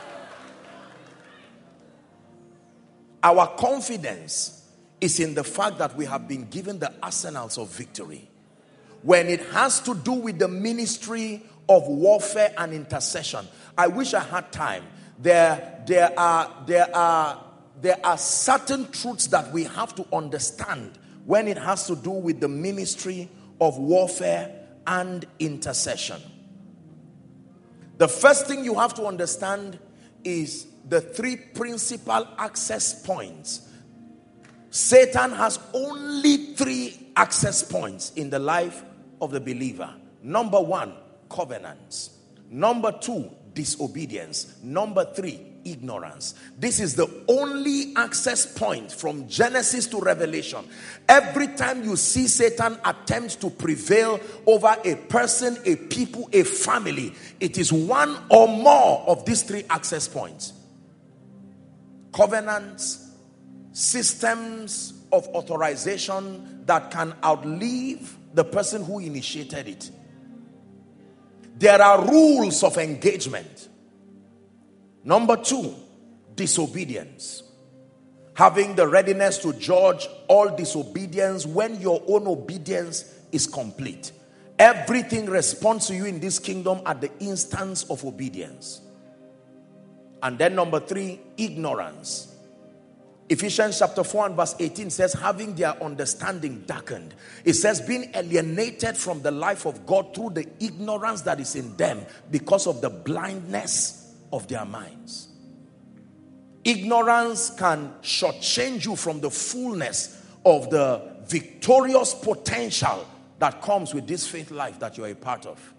Our confidence is in the fact that we have been given the arsenals of victory. When it has to do with the ministry of warfare and intercession, I wish I had time. There, there are, there are, there are certain truths that we have to understand when it has to do with the ministry of warfare and intercession. The first thing you have to understand is the three principal access points. Satan has only three access points in the life of the believer. Number one, covenants. Number two, disobedience. Number three, ignorance. This is the only access point from Genesis to Revelation. Every time you see Satan attempt to prevail over a person, a people, a family, it is one or more of these three access points. Covenants, systems of authorization that can outlive the person who initiated it. There are rules of engagement. Number two, disobedience. having the readiness to judge all disobedience when your own obedience is complete. Everything responds to you in this kingdom at the instance of obedience. And then number three, ignorance. Ephesians chapter four and verse eighteen says, having their understanding darkened. It says, being alienated from the life of God through the ignorance that is in them because of the blindness of their minds. Ignorance can shortchange you from the fullness of the victorious potential that comes with this faith life that you are a part of.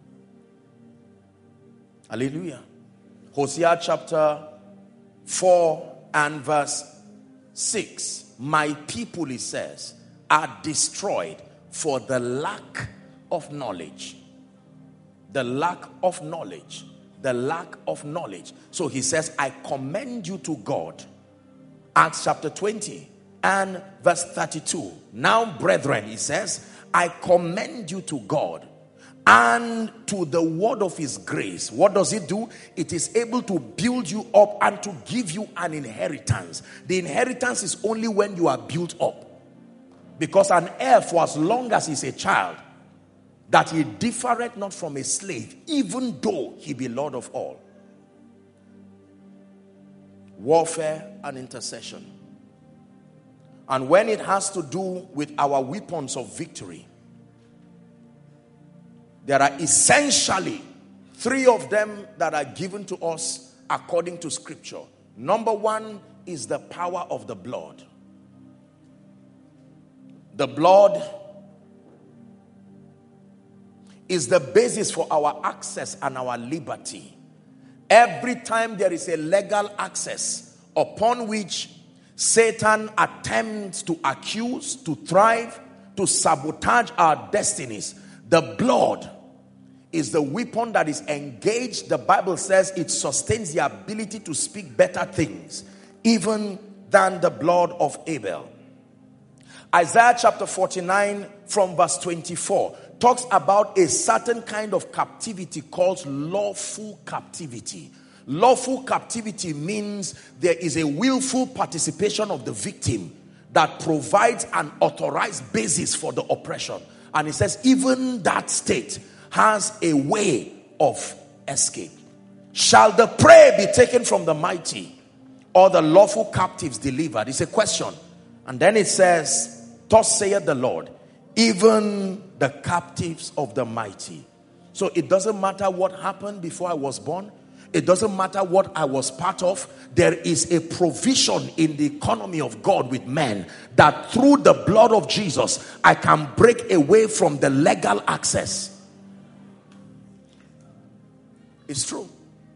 Hallelujah. Hosea chapter four and verse six. My people, he says, are destroyed for the lack of knowledge. The lack of knowledge. The lack of knowledge. So he says, I commend you to God. Acts chapter twenty and verse thirty-two. Now, brethren, he says, I commend you to God and to the word of his grace. What does it do? It is able to build you up and to give you an inheritance. The inheritance is only when you are built up. Because an heir, for as long as he's a child, that he differeth not from a slave, even though he be Lord of all. Warfare and intercession. And when it has to do with our weapons of victory, there are essentially three of them that are given to us according to scripture. Number one is the power of the blood. The blood is the basis for our access and our liberty. Every time there is a legal access upon which Satan attempts to accuse, to thrive, to sabotage our destinies, the blood is the weapon that is engaged. The Bible says it sustains the ability to speak better things, even than the blood of Abel. Isaiah chapter forty-nine from verse twenty-four talks about a certain kind of captivity called lawful captivity. Lawful captivity means there is a willful participation of the victim that provides an authorized basis for the oppression. And it says even that state has a way of escape. Shall the prey be taken from the mighty, or the lawful captives delivered? It's a question. And then it says, thus saith the Lord, even the captives of the mighty. So it doesn't matter what happened before I was born. It doesn't matter what I was part of. There is a provision in the economy of God with men that through the blood of Jesus, I can break away from the legal access. It's true.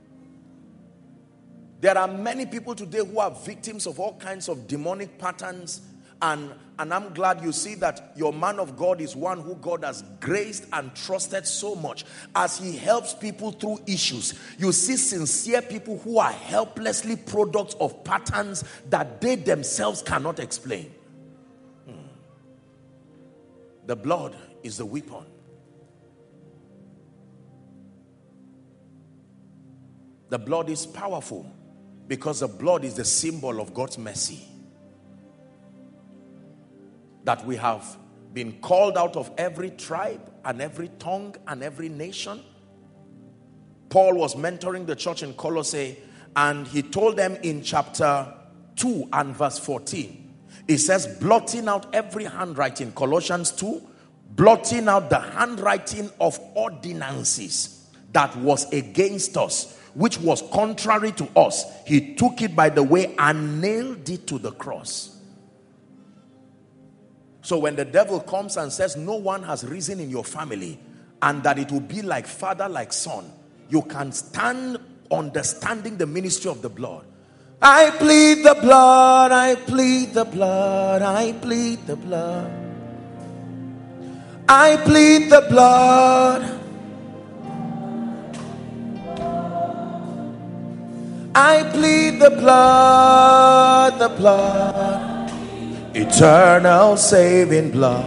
There are many people today who are victims of all kinds of demonic patterns. And, and I'm glad you see that your man of God is one who God has graced and trusted so much. As he helps people through issues, you see sincere people who are helplessly products of patterns that they themselves cannot explain. Hmm. The blood is the weapon. The blood is powerful because the blood is the symbol of God's mercy. That we have been called out of every tribe and every tongue and every nation. Paul was mentoring the church in Colossae, and he told them in chapter two and verse fourteen, it says, blotting out every handwriting, Colossians two, blotting out the handwriting of ordinances that was against us, which was contrary to us. He took it by the way and nailed it to the cross. So when the devil comes and says no one has risen in your family and that it will be like father, like son, you can stand understanding the ministry of the blood. I plead the blood, I plead the blood, I plead the blood. I plead the blood. I plead the blood, the blood. Eternal saving blood.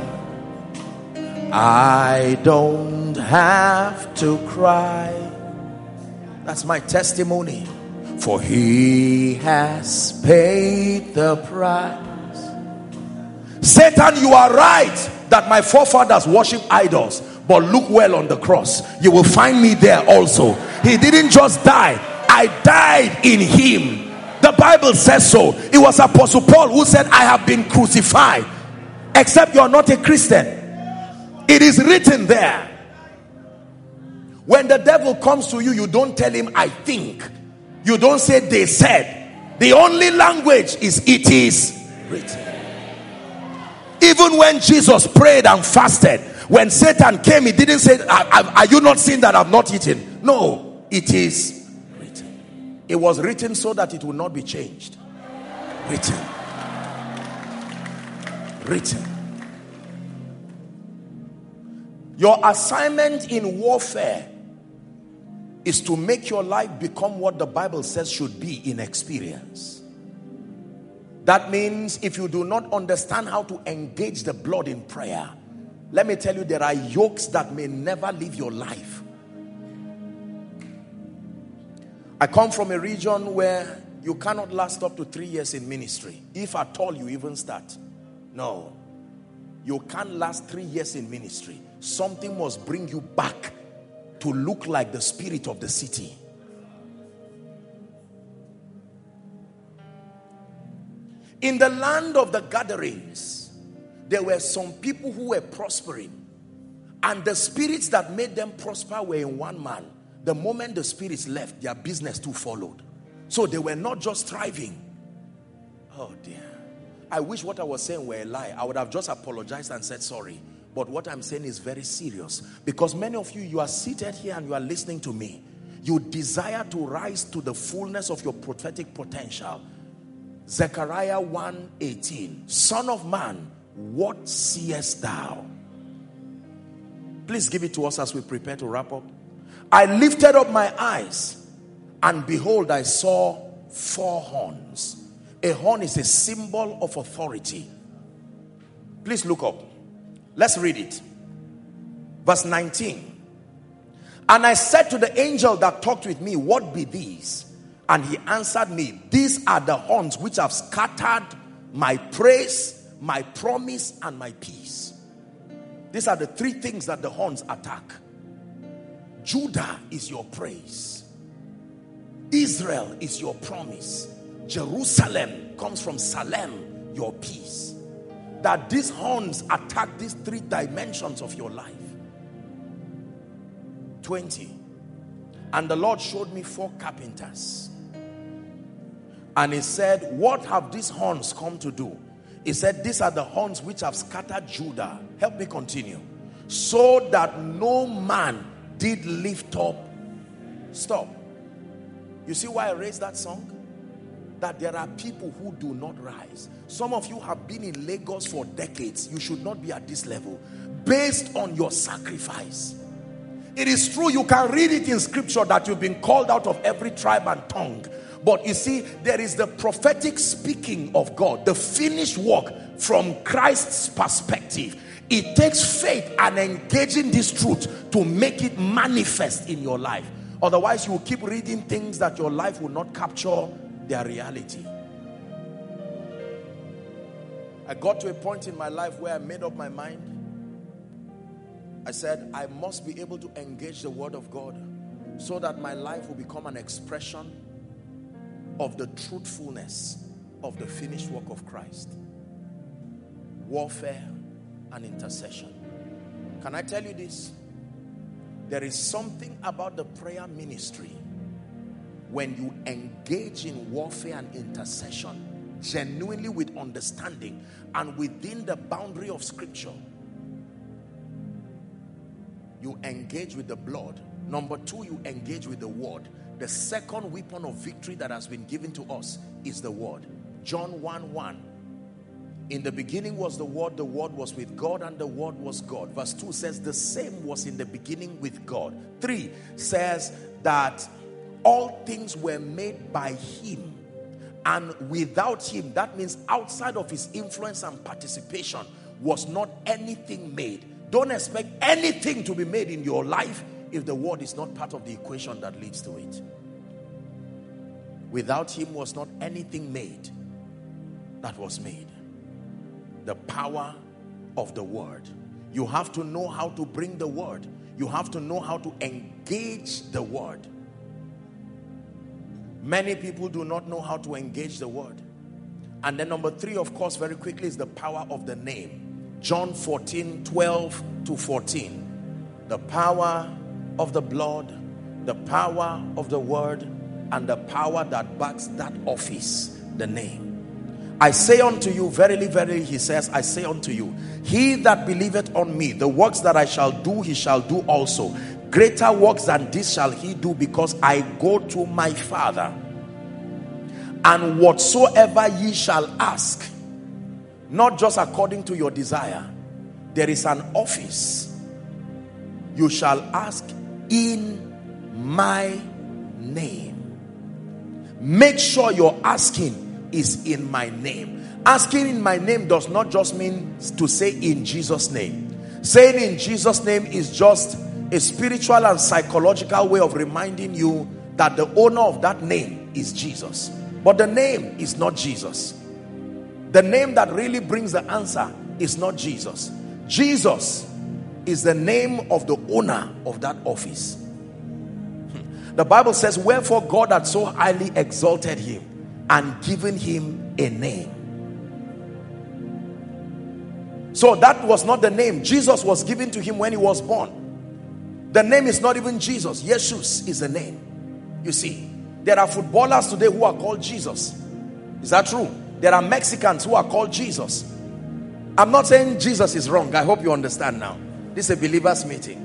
I don't have to cry. That's my testimony. For he has paid the price. Satan, you are right that my forefathers worship idols, but look well on the cross. You will find me there also. He didn't just die, I died in him. The Bible says so. It was Apostle Paul who said, I have been crucified. Except you are not a Christian. It is written there. When the devil comes to you, you don't tell him I think. You don't say they said. The only language is it is written. Even when Jesus prayed and fasted, when Satan came, he didn't say, are you not seeing that I've not eaten? No, it is written. It was written so that it will not be changed. Written. Written. Your assignment in warfare is to make your life become what the Bible says should be in experience. That means if you do not understand how to engage the blood in prayer, let me tell you, there are yokes that may never leave your life. I come from a region where you cannot last up to three years in ministry. If at all you even start. No. You can't last three years in ministry. Something must bring you back to look like the spirit of the city. In the land of the gatherings, there were some people who were prospering, and the spirits that made them prosper were in one man. The moment the spirits left, their business too followed. So they were not just thriving. Oh dear. I wish what I was saying were a lie. I would have just apologized and said sorry. But what I'm saying is very serious. Because many of you, you are seated here and you are listening to me. You desire to rise to the fullness of your prophetic potential. Zechariah one eighteen. Son of man, what seest thou? Please give it to us as we prepare to wrap up. I lifted up my eyes, and behold, I saw four horns. A horn is a symbol of authority. Please look up. Let's read it. Verse nineteen. And I said to the angel that talked with me, what be these? And he answered me, these are the horns which have scattered my praise, my promise, and my peace. These are the three things that the horns attack. Judah is your praise. Israel is your promise. Jerusalem comes from Salem, your peace. That these horns attack these three dimensions of your life. twenty. And the Lord showed me four carpenters. And he said, what have these horns come to do? He said, these are the horns which have scattered Judah. Help me continue. So that no man did lift up. Stop. You see why I raised that song? That there are people who do not rise. Some of you have been in Lagos for decades. You should not be at this level. Based on your sacrifice. It is true, you can read it in scripture that you've been called out of every tribe and tongue. But you see, there is the prophetic speaking of God, the finished work from Christ's perspective. It takes faith and engaging this truth to make it manifest in your life. Otherwise, you will keep reading things that your life will not capture their reality. I got to a point in my life where I made up my mind. I said, I must be able to engage the word of God so that my life will become an expression of the truthfulness of the finished work of Christ. Warfare and intercession. Can I tell you this? There is something about the prayer ministry when you engage in warfare and intercession genuinely with understanding and within the boundary of scripture. You engage with the blood. Number two, you engage with the word. The second weapon of victory that has been given to us is the word. John one one. In the beginning was the word, the word was with God, and the word was God. Verse two says the same was in the beginning with God. Three says that all things were made by him, and without him, that means outside of his influence and participation, was not anything made. Don't expect anything to be made in your life if the word is not part of the equation that leads to it. Without him was not anything made that was made. The power of the word. You have to know how to bring the word. You have to know how to engage the word. Many people do not know how to engage the word. And then number three, of course, very quickly, is the power of the name. John fourteen, twelve to fourteen. The power of the blood, the power of the word, and the power that backs that office, the name. I say unto you, verily, verily, he says, I say unto you, he that believeth on me, the works that I shall do, he shall do also. Greater works than this shall he do, because I go to my Father. And whatsoever ye shall ask, not just according to your desire, there is an office. You shall ask in my name. Make sure your asking is in my name. Asking in my name does not just mean to say in Jesus' name. Saying in Jesus' name is just a spiritual and psychological way of reminding you that the owner of that name is Jesus. But the name is not Jesus. The name that really brings the answer is not Jesus. Jesus is the name of the owner of that office. The Bible says, wherefore God had so highly exalted him and given him a name. So that was not the name. Jesus was given to him when he was born. The name is not even Jesus. Jesus is the name. You see, there are footballers today who are called Jesus. Is that true? There are Mexicans who are called Jesus. I'm not saying Jesus is wrong. I hope you understand now. This is a believers meeting.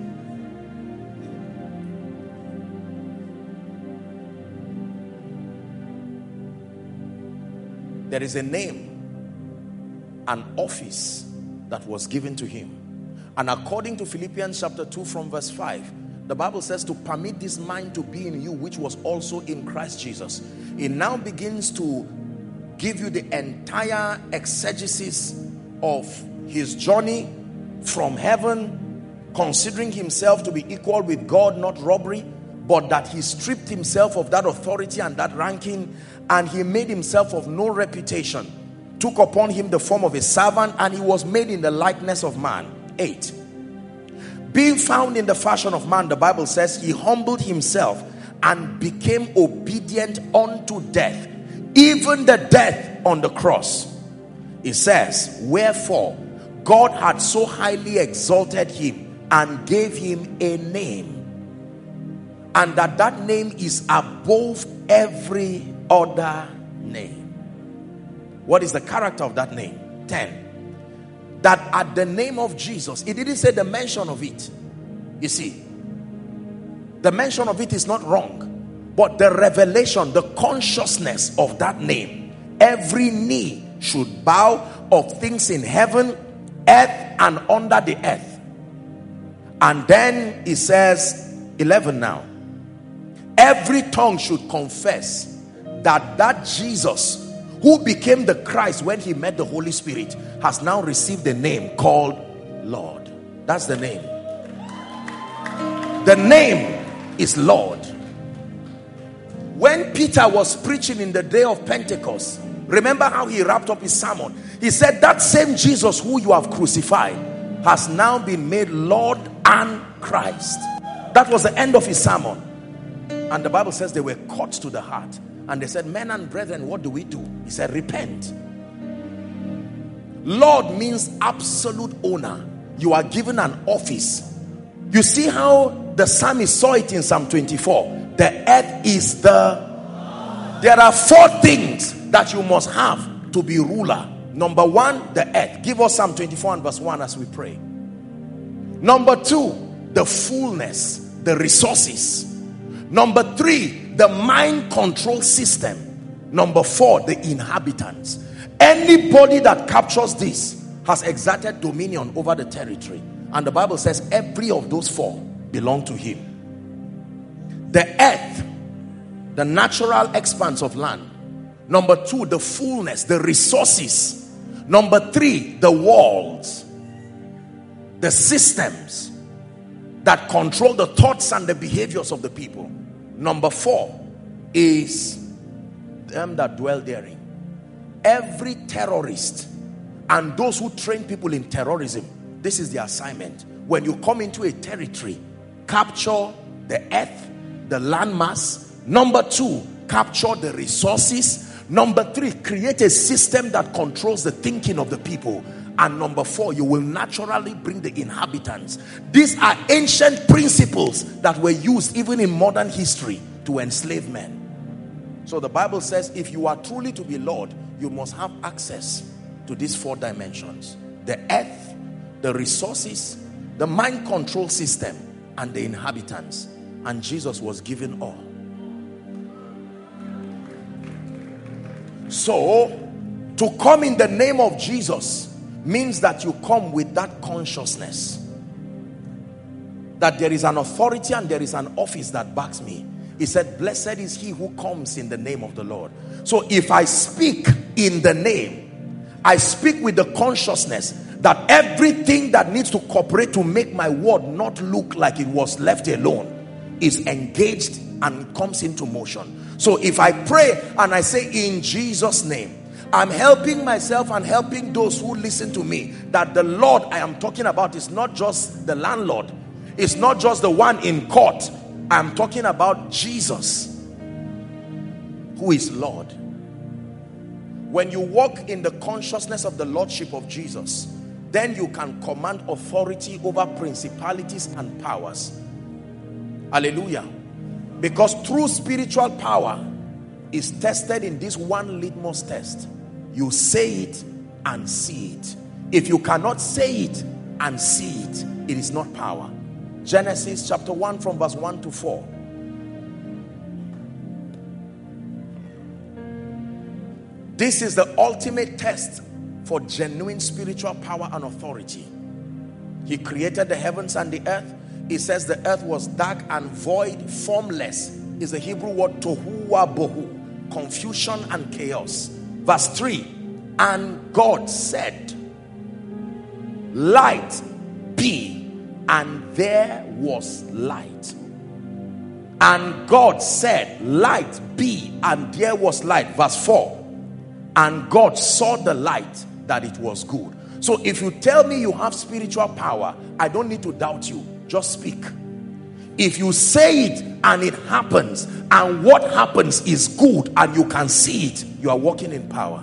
There is a name, an office that was given to him. And according to Philippians chapter two from verse five, the Bible says to permit this mind to be in you, which was also in Christ Jesus. It now begins to give you the entire exegesis of his journey from heaven, considering himself to be equal with God, not robbery, but that he stripped himself of that authority and that ranking, and he made himself of no reputation, took upon him the form of a servant, and he was made in the likeness of man. Eight. Being found in the fashion of man, the Bible says he humbled himself and became obedient unto death, even the death on the cross. It says, wherefore God had so highly exalted him and gave him a name, and that that name is above every other name. What is the character of that name? Ten. That at the name of Jesus, it didn't say the mention of it. You see, the mention of it is not wrong, but the revelation, the consciousness of that name, every knee should bow of things in heaven, earth, and under the earth. And then it says, eleven now, every tongue should confess that that Jesus who became the Christ when he met the Holy Spirit has now received the name called Lord. That's the name. The name is Lord. When Peter was preaching in the day of Pentecost, remember how he wrapped up his sermon? He said that same Jesus who you have crucified has now been made Lord and Christ. That was the end of his sermon. And the Bible says they were cut to the heart. And they said, men and brethren, what do we do? He said, repent. Lord means absolute owner. You are given an office. You see how the psalmist saw it in Psalm twenty-four. The earth is the... There are four things that you must have to be ruler. Number one, the earth. Give us Psalm twenty-four and verse one as we pray. Number two, the fullness, the resources. Number three, the mind control system. Number four, the inhabitants. Anybody that captures this has exerted dominion over the territory. And the Bible says every of those four belong to him. The earth, the natural expanse of land. Number two, the fullness, the resources. Number three, the walls, the systems that control the thoughts and the behaviors of the people. Number four is them that dwell therein. Every terrorist and those who train people in terrorism, this is the assignment. When you come into a territory, capture the earth, the landmass. Number two, capture the resources. Number three, create a system that controls the thinking of the people. And number four, you will naturally bring the inhabitants. These are ancient principles that were used even in modern history to enslave men. So the Bible says if you are truly to be Lord, you must have access to these four dimensions: the earth, the resources, the mind control system, and the inhabitants. And Jesus was given all. So to come in the name of Jesus means that you come with that consciousness that there is an authority and there is an office that backs me. He said, blessed is he who comes in the name of the Lord. So if I speak in the name, I speak with the consciousness that everything that needs to cooperate to make my word not look like it was left alone is engaged and comes into motion. So if I pray and I say in Jesus' name, I'm helping myself and helping those who listen to me that the Lord I am talking about is not just the landlord. It's not just the one in court. I'm talking about Jesus, who is Lord. When you walk in the consciousness of the Lordship of Jesus, then you can command authority over principalities and powers. Hallelujah. Because true spiritual power is tested in this one litmus test. You say it and see it. If you cannot say it and see it, it is not power. Genesis chapter one from verse one to four. This is the ultimate test for genuine spiritual power and authority. He created the heavens and the earth. He says the earth was dark and void, formless. Is the Hebrew word tohu wa bohu, confusion and chaos. Verse three, and God said, light be, and there was light. And God said, light be, and there was light. Verse four, and God saw the light that it was good. So if you tell me you have spiritual power, I don't need to doubt you. Just speak. If you say it and it happens, and what happens is good and you can see it, you are walking in power.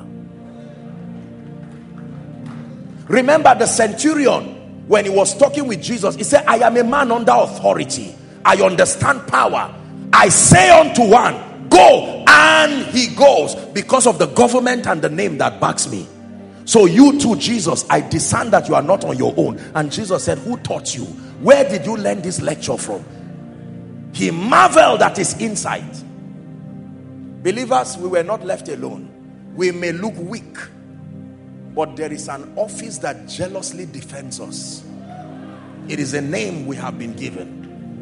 Remember the centurion, when he was talking with Jesus, he said, I am a man under authority. I understand power. I say unto one, go, and he goes, because of the government and the name that backs me. So you too, Jesus, I discern that you are not on your own. And Jesus said, who taught you? Where did you learn this lecture from? He marveled at his insight. Believers, we were not left alone. We may look weak, but there is an office that jealously defends us. It is a name we have been given.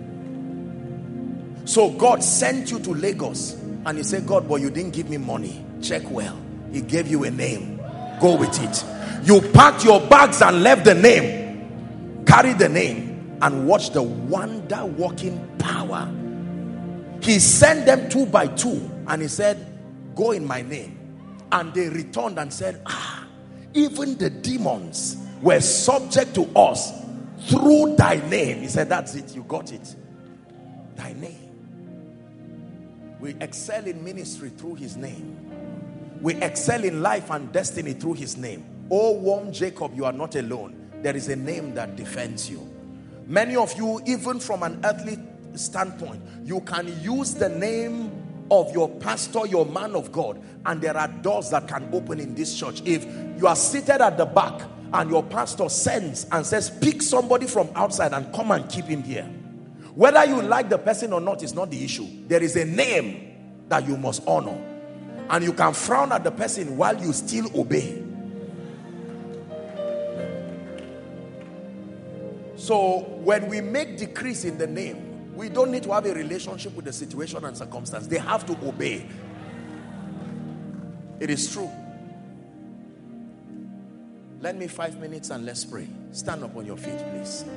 So God sent you to Lagos and he said, God, but you didn't give me money. Check well. He gave you a name. Go with it. You packed your bags and left the name. Carry the name and watch the wonder working power. He sent them two by two and he said, go in my name. And they returned and said, ah, even the demons were subject to us through thy name. He said, that's it, you got it. Thy name. We excel in ministry through his name. We excel in life and destiny through his name. Oh, warm Jacob, you are not alone. There is a name that defends you. Many of you, even from an earthly standpoint, you can use the name of your pastor, your man of God, and there are doors that can open in this church. If you are seated at the back and your pastor sends and says, pick somebody from outside and come and keep him here. Whether you like the person or not is not the issue. There is a name that you must honor. And you can frown at the person while you still obey. So when we make decrees in the name, we don't need to have a relationship with the situation and circumstance. They have to obey. It is true. Lend me five minutes and let's pray. Stand up on your feet, please.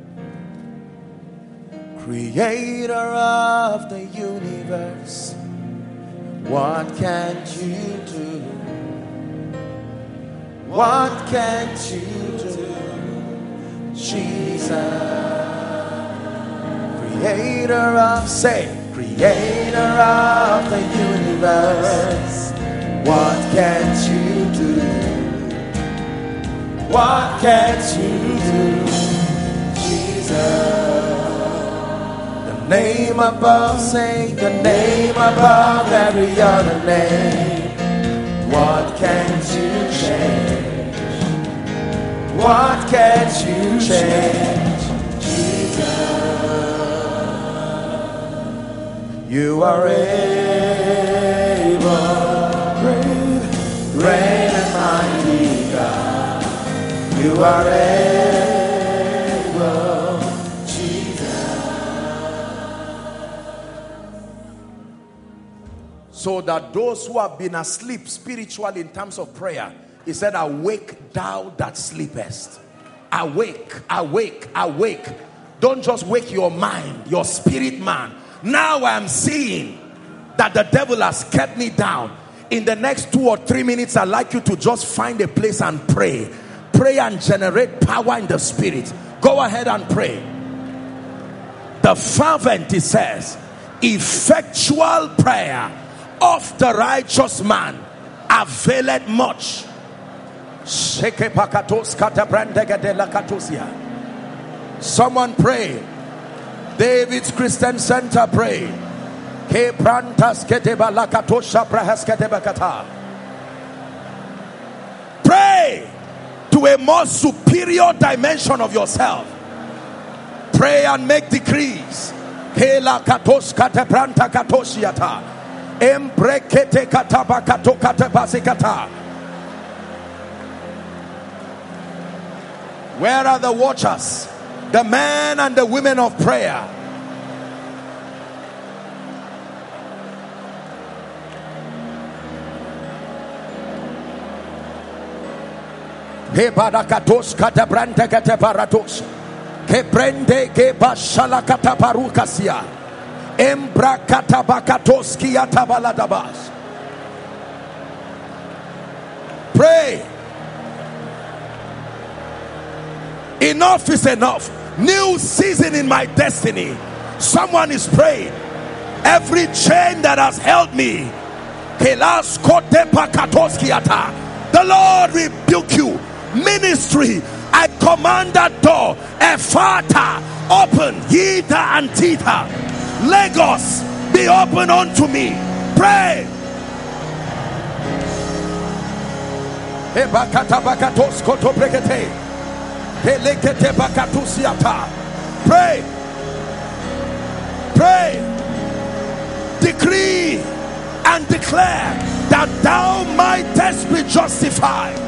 Creator of the universe, What can't you do? What can't you do? Jesus, creator of, say, creator of the universe. What can't you do? What can't you do? Jesus, the name above, say, the name above every other name. What can't you change? What can't you change? Jesus, you are able, great, great and mighty God. You are able, Jesus. So that those who have been asleep spiritually in terms of prayer, he said, awake thou that sleepest. Awake, awake, awake. Don't just wake your mind, your spirit man. Now I am seeing that the devil has kept me down. In the next two or three minutes, I'd like you to just find a place and pray. Pray and generate power in the spirit. Go ahead and pray. The fervent, it says, effectual prayer of the righteous man availeth much. Someone pray. David's Christian Center, pray. Pray to a more superior dimension of yourself. Pray and make decrees. Where are the watchers? The men and the women of prayer. Hebadakatos katabrante kateparatos. Kebrende kebashala kataparukasia. Embra katabakatos kiatabaladabas. Pray. Enough is enough. New season in my destiny. Someone is praying. Every chain that has held me, the Lord rebuke you. Ministry, I command that door, Ephata, open, Yita and Tita. Lagos, be open unto me. Pray. Pray. Pray. Decree and declare that thou mightest be justified.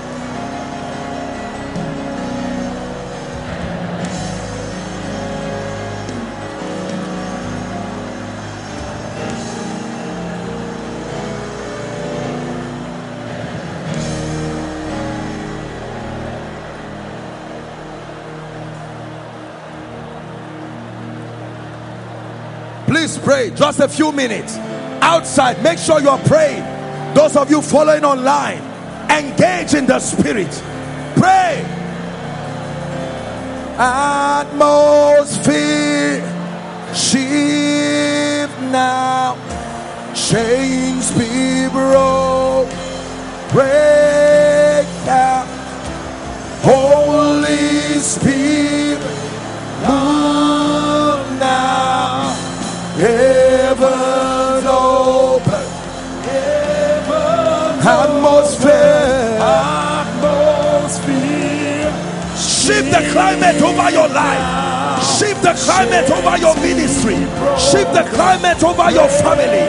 Please pray. Just a few minutes. Outside, make sure you are praying. Those of you following online, engage in the spirit. Pray. Atmosphere shift now. Chains be broke. Break out. Holy Spirit, move now. Heaven open. Heaven atmosphere. Atmosphere. Shift the climate over your life. Shift the climate over your ministry. Shift the climate over your family.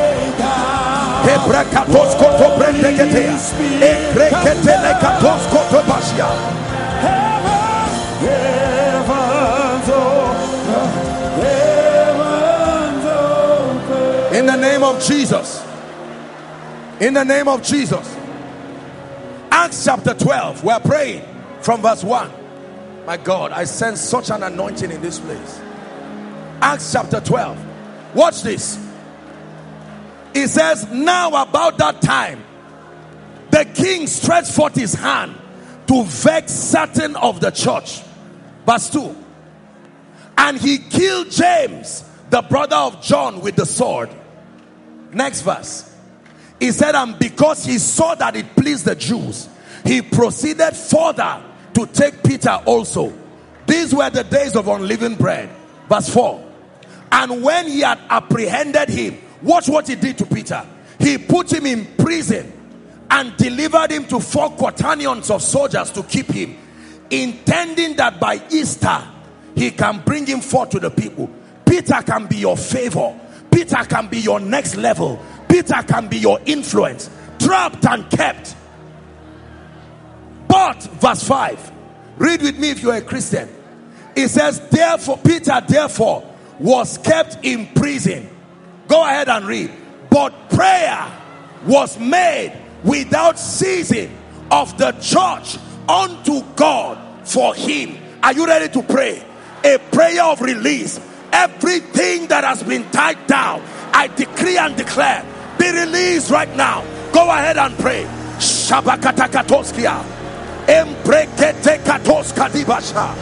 Hebrakatos koto brendegetea. Ekreketele katos koto bashia. In the name of Jesus. In the name of Jesus. Acts chapter twelve. We're praying from verse one. My God, I sense such an anointing in this place. Acts chapter twelve. Watch this. It says, now about that time, the king stretched forth his hand to vex certain of the church. Verse two. And he killed James, the brother of John, with the sword. Next verse. He said, and because he saw that it pleased the Jews, he proceeded further to take Peter also. These were the days of unleavened bread. Verse four. And when he had apprehended him, watch what he did to Peter. He put him in prison and delivered him to four quaternions of soldiers to keep him, intending that by Easter he can bring him forth to the people. Peter can be your favor. Peter can be your next level. Peter can be your influence. Trapped and kept. But, verse five. Read with me if you're a Christian. It says, therefore, Peter therefore was kept in prison. Go ahead and read. But prayer was made without ceasing of the church unto God for him. Are you ready to pray? A prayer of release. Everything that has been tied down, I decree and declare, be released right now. Go ahead and pray. Shabakatakatoskia. Embrekete katoska dibasha.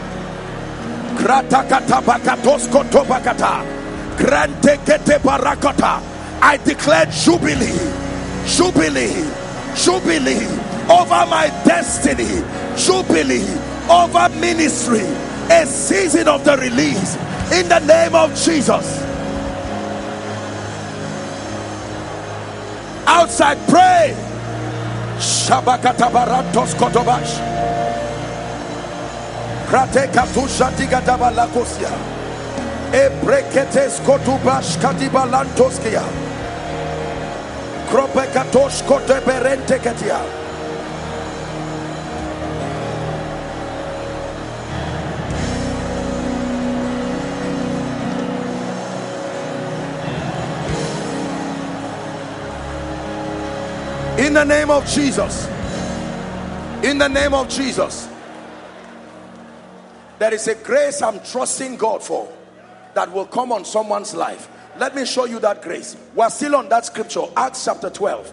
Kratakatabakatosko tobakata. Grantekete barakota. I declare jubilee. Jubilee. Jubilee over my destiny. Jubilee over ministry. A season of the release in the name of Jesus. Outside, pray. Shabakata barantos kotobash. Kratekatusha tigadabalakosia. Ebreketes kotubash katibalantoskia. Kropekatosh koteberente katia. In the name of Jesus. In the name of Jesus. There is a grace I'm trusting God for that will come on someone's life. Let me show you that grace. We're still on that scripture, Acts chapter twelve.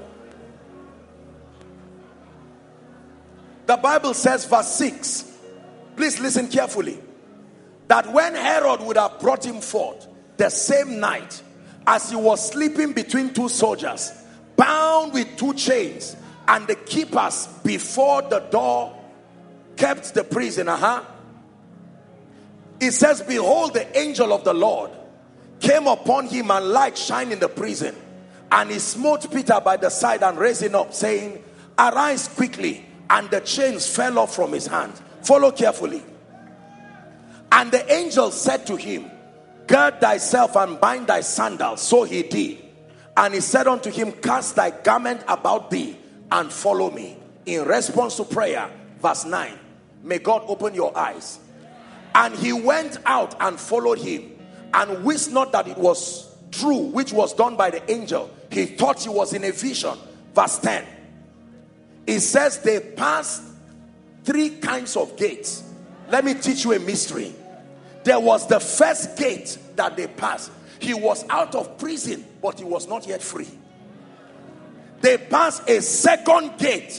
The Bible says, verse six. Please listen carefully. That when Herod would have brought him forth the same night, as he was sleeping between two soldiers, bound with two chains, and the keepers before the door kept the prisoner. Huh? It says, behold, the angel of the Lord came upon him, and light shined in the prison. And he smote Peter by the side and raised him up, saying, arise quickly. And the chains fell off from his hand. Follow carefully. And the angel said to him, gird thyself and bind thy sandals. So he did. And he said unto him, cast thy garment about thee and follow me. In response to prayer, verse nine. May God open your eyes. And he went out and followed him, and wist not that it was true, which was done by the angel. He thought he was in a vision. Verse ten. It says they passed three kinds of gates. Let me teach you a mystery. There was the first gate that they passed. He was out of prison, but he was not yet free. They passed a second gate.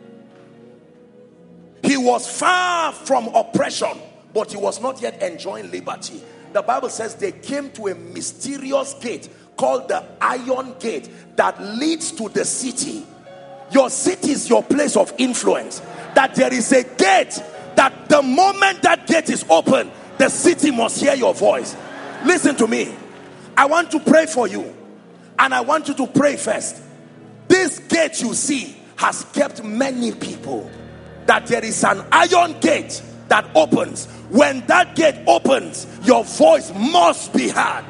He was far from oppression, but he was not yet enjoying liberty. The Bible says they came to a mysterious gate called the Iron Gate that leads to the city. Your city is your place of influence. That there is a gate that the moment that gate is open, the city must hear your voice. Listen to me. I want to pray for you, and I want you to pray first. This gate you see has kept many people. That there is an iron gate that opens. When that gate opens, your voice must be heard.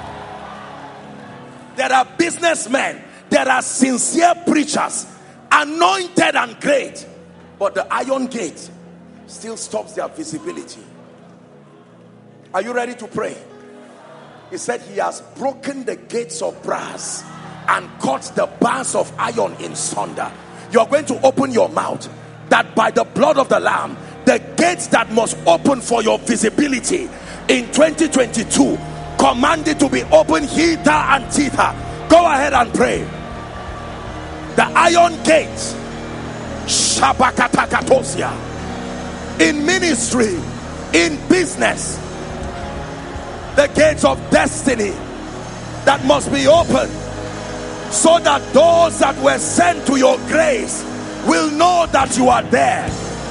There are businessmen, there are sincere preachers, anointed and great, but the iron gate still stops their visibility. Are you ready to pray? He said he has broken the gates of brass and cut the bars of iron in sunder. You're going to open your mouth, that by the blood of the Lamb, the gates that must open for your visibility in twenty twenty-two, command it to be open hither and thither. Go ahead and pray. The iron gate, Shabakatakatosia, in ministry, in business, the gates of destiny that must be opened, so that those that were sent to your grace will know that you are there.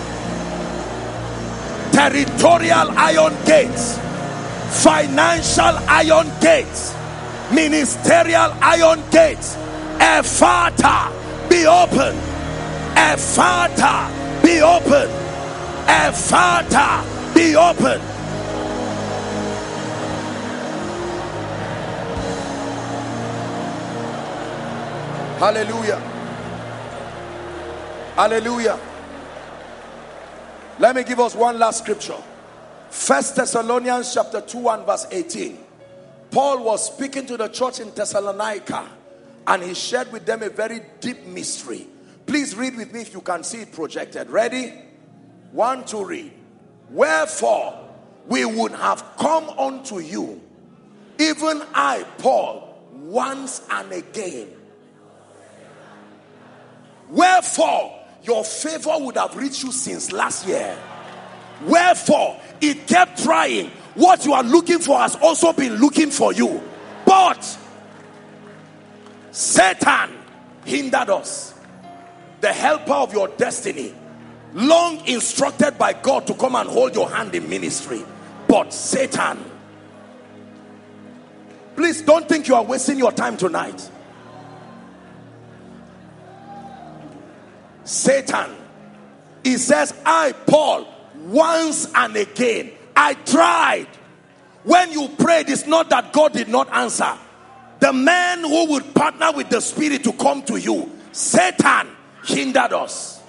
Territorial iron gates, financial iron gates, ministerial iron gates, Ephata, be open. Ephata, be open. Ephata, be open. Hallelujah. Hallelujah. Let me give us one last scripture. First Thessalonians chapter two and verse eighteen. Paul was speaking to the church in Thessalonica, and he shared with them a very deep mystery. Please read with me if you can see it projected. Ready? One, two, read. Wherefore we would have come unto you, even I, Paul, once and again. Wherefore your favor would have reached you since last year. Wherefore it kept trying. What you are looking for has also been looking for you, but Satan hindered us. The helper of your destiny, long instructed by God to come and hold your hand in ministry, but Satan. Please don't think you are wasting your time tonight. Satan, he says, I, Paul, once and again, I tried. When you prayed, it's not that God did not answer. The man who would partner with the Spirit to come to you, Satan, hindered us.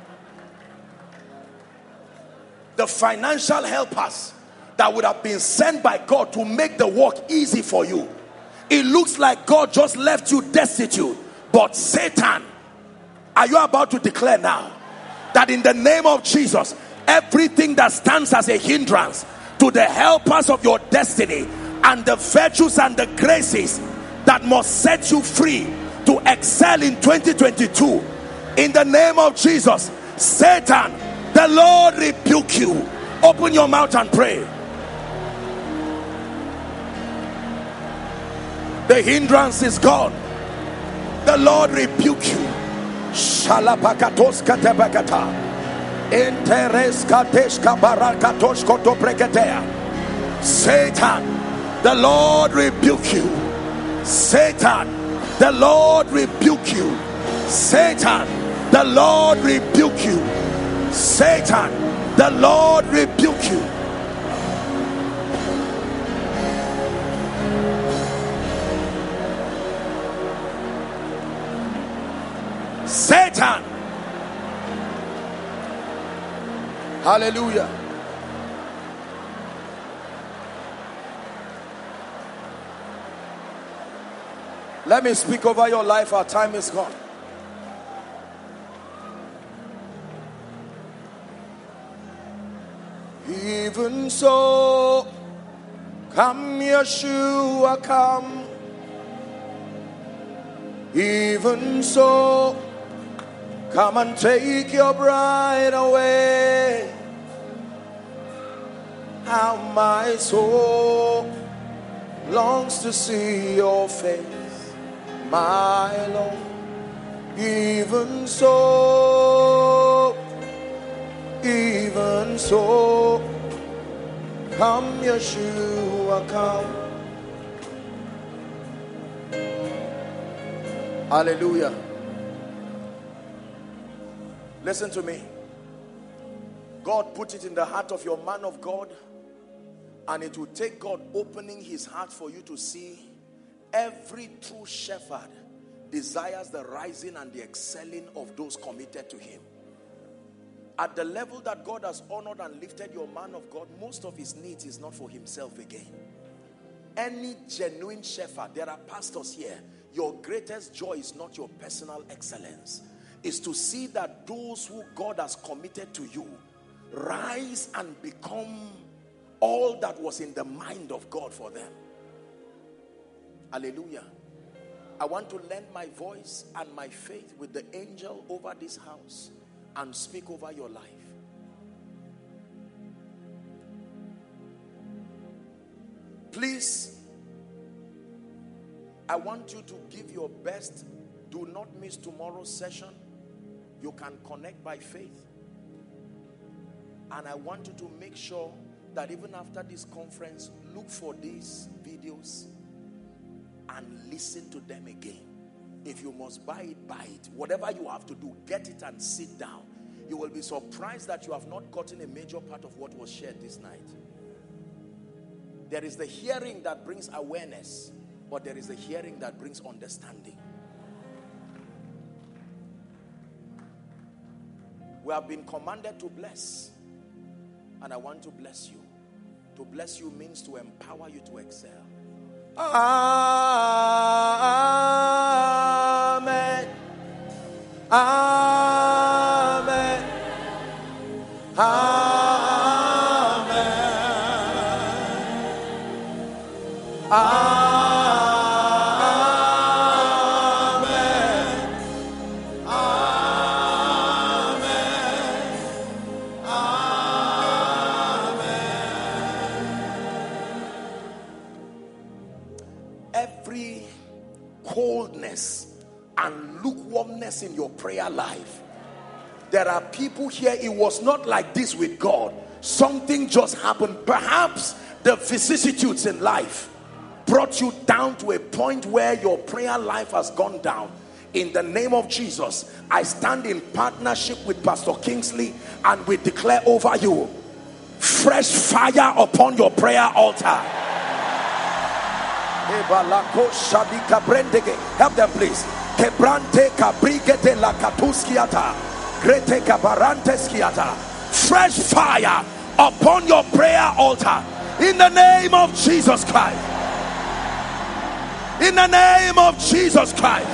The financial helpers that would have been sent by God to make the work easy for you, it looks like God just left you destitute, but Satan. Are you about to declare now that in the name of Jesus, everything that stands as a hindrance to the helpers of your destiny and the virtues and the graces that must set you free to excel in twenty twenty-two, in the name of Jesus, Satan, the Lord rebuke you. Open your mouth and pray. The hindrance is gone. The Lord rebuke you. Shalapakatos katebakata. Interes kateshka barakatos koto preketea. Satan, the Lord rebuke you. Satan, the Lord rebuke you. Satan, the Lord rebuke you. Satan, the Lord rebuke you. Satan. Hallelujah. Let me speak over your life. Our time is gone. Even so, come Yeshua, come. Even so, come and take your bride away. How my soul longs to see your face, my Lord. Even so, even so, come Yeshua, come. Hallelujah. Listen to me. God put it in the heart of your man of God, and it will take God opening his heart for you to see every true shepherd desires the rising and the excelling of those committed to him. At the level that God has honored and lifted your man of God, most of his needs is not for himself again. Any genuine shepherd, there are pastors here, your greatest joy is not your personal excellence. Is to see that those who God has committed to you rise and become all that was in the mind of God for them. Hallelujah. I want to lend my voice and my faith with the angel over this house and speak over your life. Please, I want you to give your best. Do not miss tomorrow's session. You can connect by faith. And I want you to make sure that even after this conference, look for these videos and listen to them again. If you must buy it, buy it. Whatever you have to do, get it and sit down. You will be surprised that you have not gotten a major part of what was shared this night. There is the hearing that brings awareness, but there is the hearing that brings understanding. We have been commanded to bless, and I want to bless you. To bless you means to empower you to excel. Amen. Amen. Amen. Amen. Every coldness and lukewarmness in your prayer life, there are people here, it was not like this with God. Something just happened. Perhaps the vicissitudes in life brought you down to a point where your prayer life has gone down. In the name of Jesus, I stand in partnership with Pastor Kingsley and we declare over you fresh fire upon your prayer altar. Help them, please. Fresh fire upon your prayer altar in the name of Jesus Christ. In the name of Jesus Christ.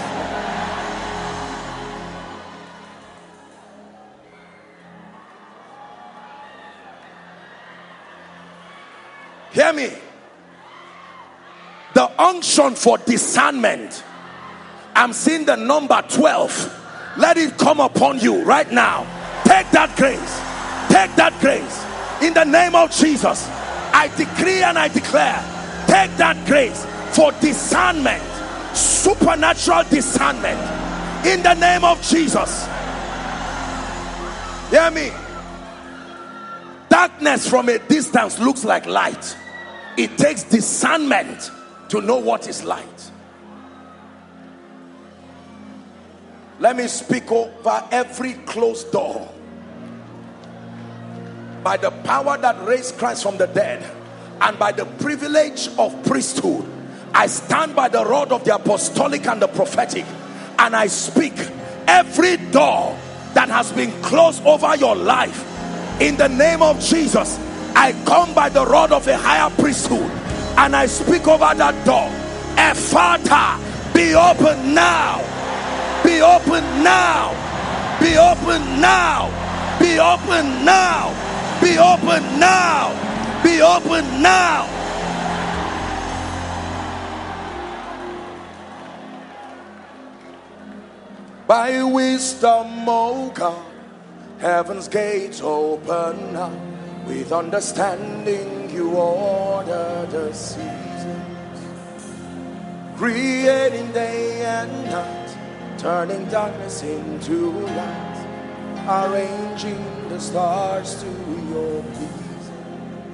Hear me. The unction for discernment, I'm seeing the number twelve. Let it come upon you right now. Take that grace. Take that grace. In the name of Jesus, I decree and I declare, take that grace for discernment, supernatural discernment. In the name of Jesus. Hear me. Darkness from a distance looks like light. It takes discernment to know what is light. Let me speak over every closed door. By the power that raised Christ from the dead and by the privilege of priesthood, I stand by the rod of the apostolic and the prophetic, and I speak every door that has been closed over your life. In the name of Jesus, I come by the rod of a higher priesthood and I speak over that door. Ephata, be open now. Be open now. Be open now. Be open now. Be open now. Be open now. By wisdom, O God, heaven's gates open up. With understanding, you order the seasons, creating day and night, turning darkness into light, arranging the stars to your pleasing.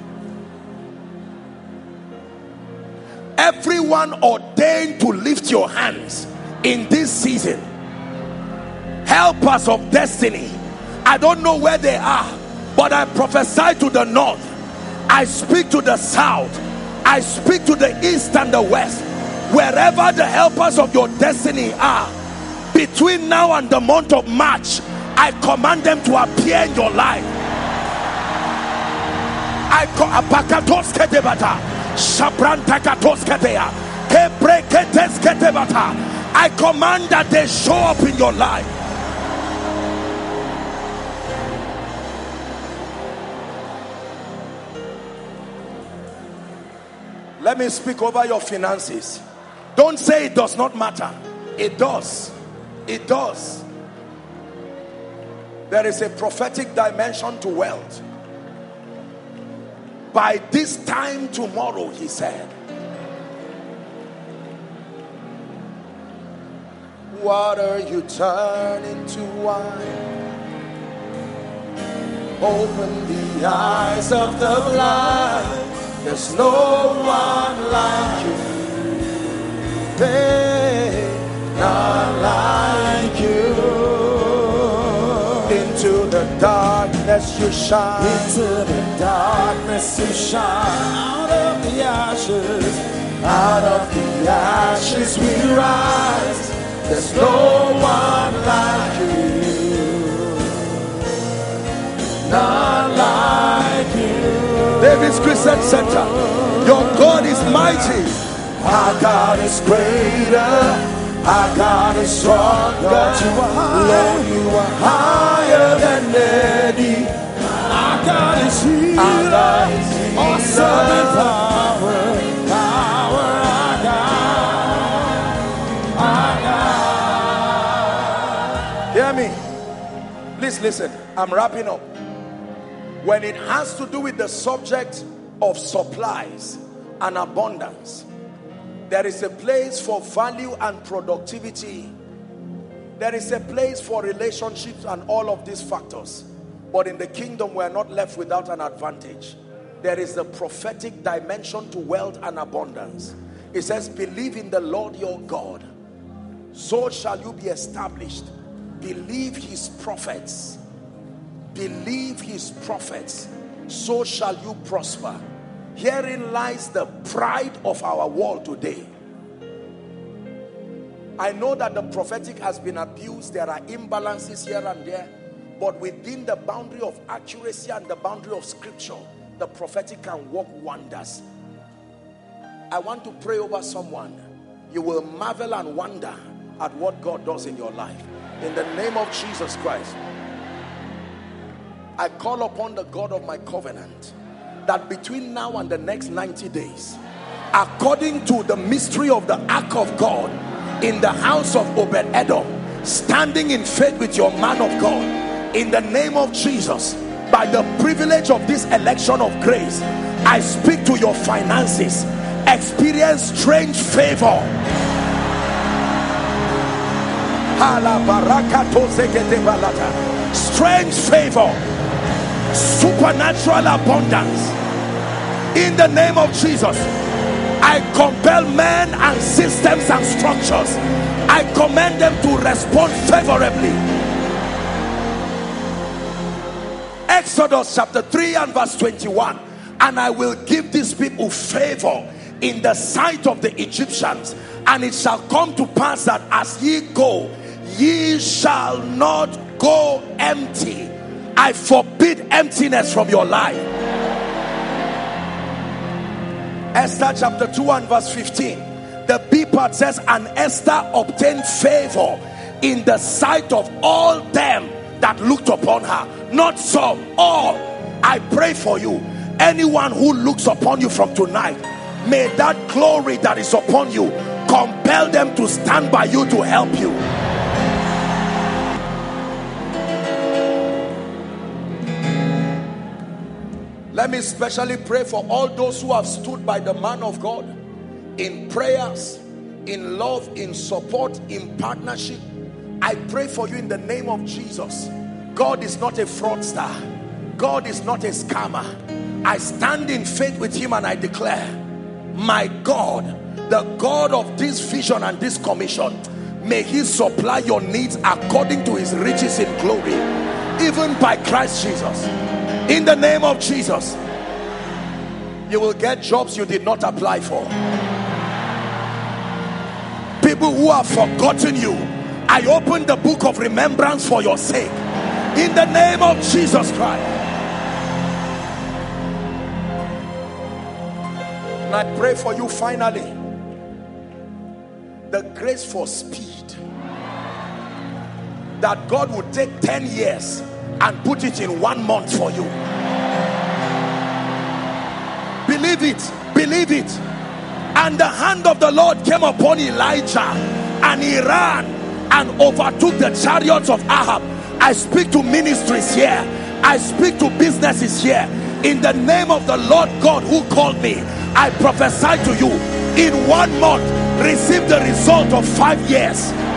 Everyone ordained to lift your hands in this season, helpers of destiny, I don't know where they are, but I prophesy to the north, I speak to the south, I speak to the east and the west. Wherever the helpers of your destiny are, between now and the month of March, I command them to appear in your life. I I command that they show up in your life. Let me speak over your finances. Don't say it does not matter. It does. It does. There is a prophetic dimension to wealth. By this time tomorrow, he said, water you turn into wine. Open the eyes of the blind. There's no one like you. Hey, none like you. Into the darkness you shine. Into the darkness you shine. Out of the ashes, out of the ashes we rise. There's no one like you. None like you. David's Christian Center. Your God is mighty. Our God is greater. Our God is stronger. Lord, you are higher. Lord, you are higher than any. Our God is healer. Our God is healer. Awesome in power. Power, our God. Our God. Hear me. Please listen. I'm wrapping up. When it has to do with the subject of supplies and abundance, there is a place for value and productivity. There is a place for relationships and all of these factors. But in the kingdom, we are not left without an advantage. There is a prophetic dimension to wealth and abundance. It says, believe in the Lord your God, so shall you be established. Believe his prophets. Believe his prophets, so shall you prosper. Herein lies the pride of our world today. I know that the prophetic has been abused. There are imbalances here and there. But within the boundary of accuracy and the boundary of scripture, the prophetic can work wonders. I want to pray over someone. You will marvel and wonder at what God does in your life. In the name of Jesus Christ. I call upon the God of my covenant that between now and the next ninety days, according to the mystery of the ark of God in the house of Obed-Edom, standing in faith with your man of God, in the name of Jesus, by the privilege of this election of grace, I speak to your finances. Experience strange favor. Strange favor. Supernatural abundance. In the name of Jesus, I compel men and systems and structures. I command them to respond favorably. Exodus chapter three and verse twenty-one. And I will give these people favor in the sight of the Egyptians, and it shall come to pass that as ye go, ye shall not go empty. I forbid emptiness from your life. Esther chapter two and verse fifteen. The B part says, and Esther obtained favor in the sight of all them that looked upon her. Not some, all. I pray for you. Anyone who looks upon you from tonight, may that glory that is upon you compel them to stand by you to help you. Let me especially pray for all those who have stood by the man of God in prayers, in love, in support, in partnership. I pray for you in the name of Jesus. God is not a fraudster. God is not a scammer. I stand in faith with him and I declare, my God, the God of this vision and this commission, may he supply your needs according to his riches in glory, even by Christ Jesus. In the name of Jesus, you will get jobs you did not apply for. People who have forgotten you, I open the book of remembrance for your sake. In the name of Jesus Christ. And I pray for you finally, the grace for speed, that God would take ten years and put it in one month for you. Believe it, believe it. And the hand of the Lord came upon Elijah, and he ran and overtook the chariots of Ahab. I speak to ministries here. I speak to businesses here. In the name of the Lord God who called me, I prophesy to you, in one month, receive the result of five years.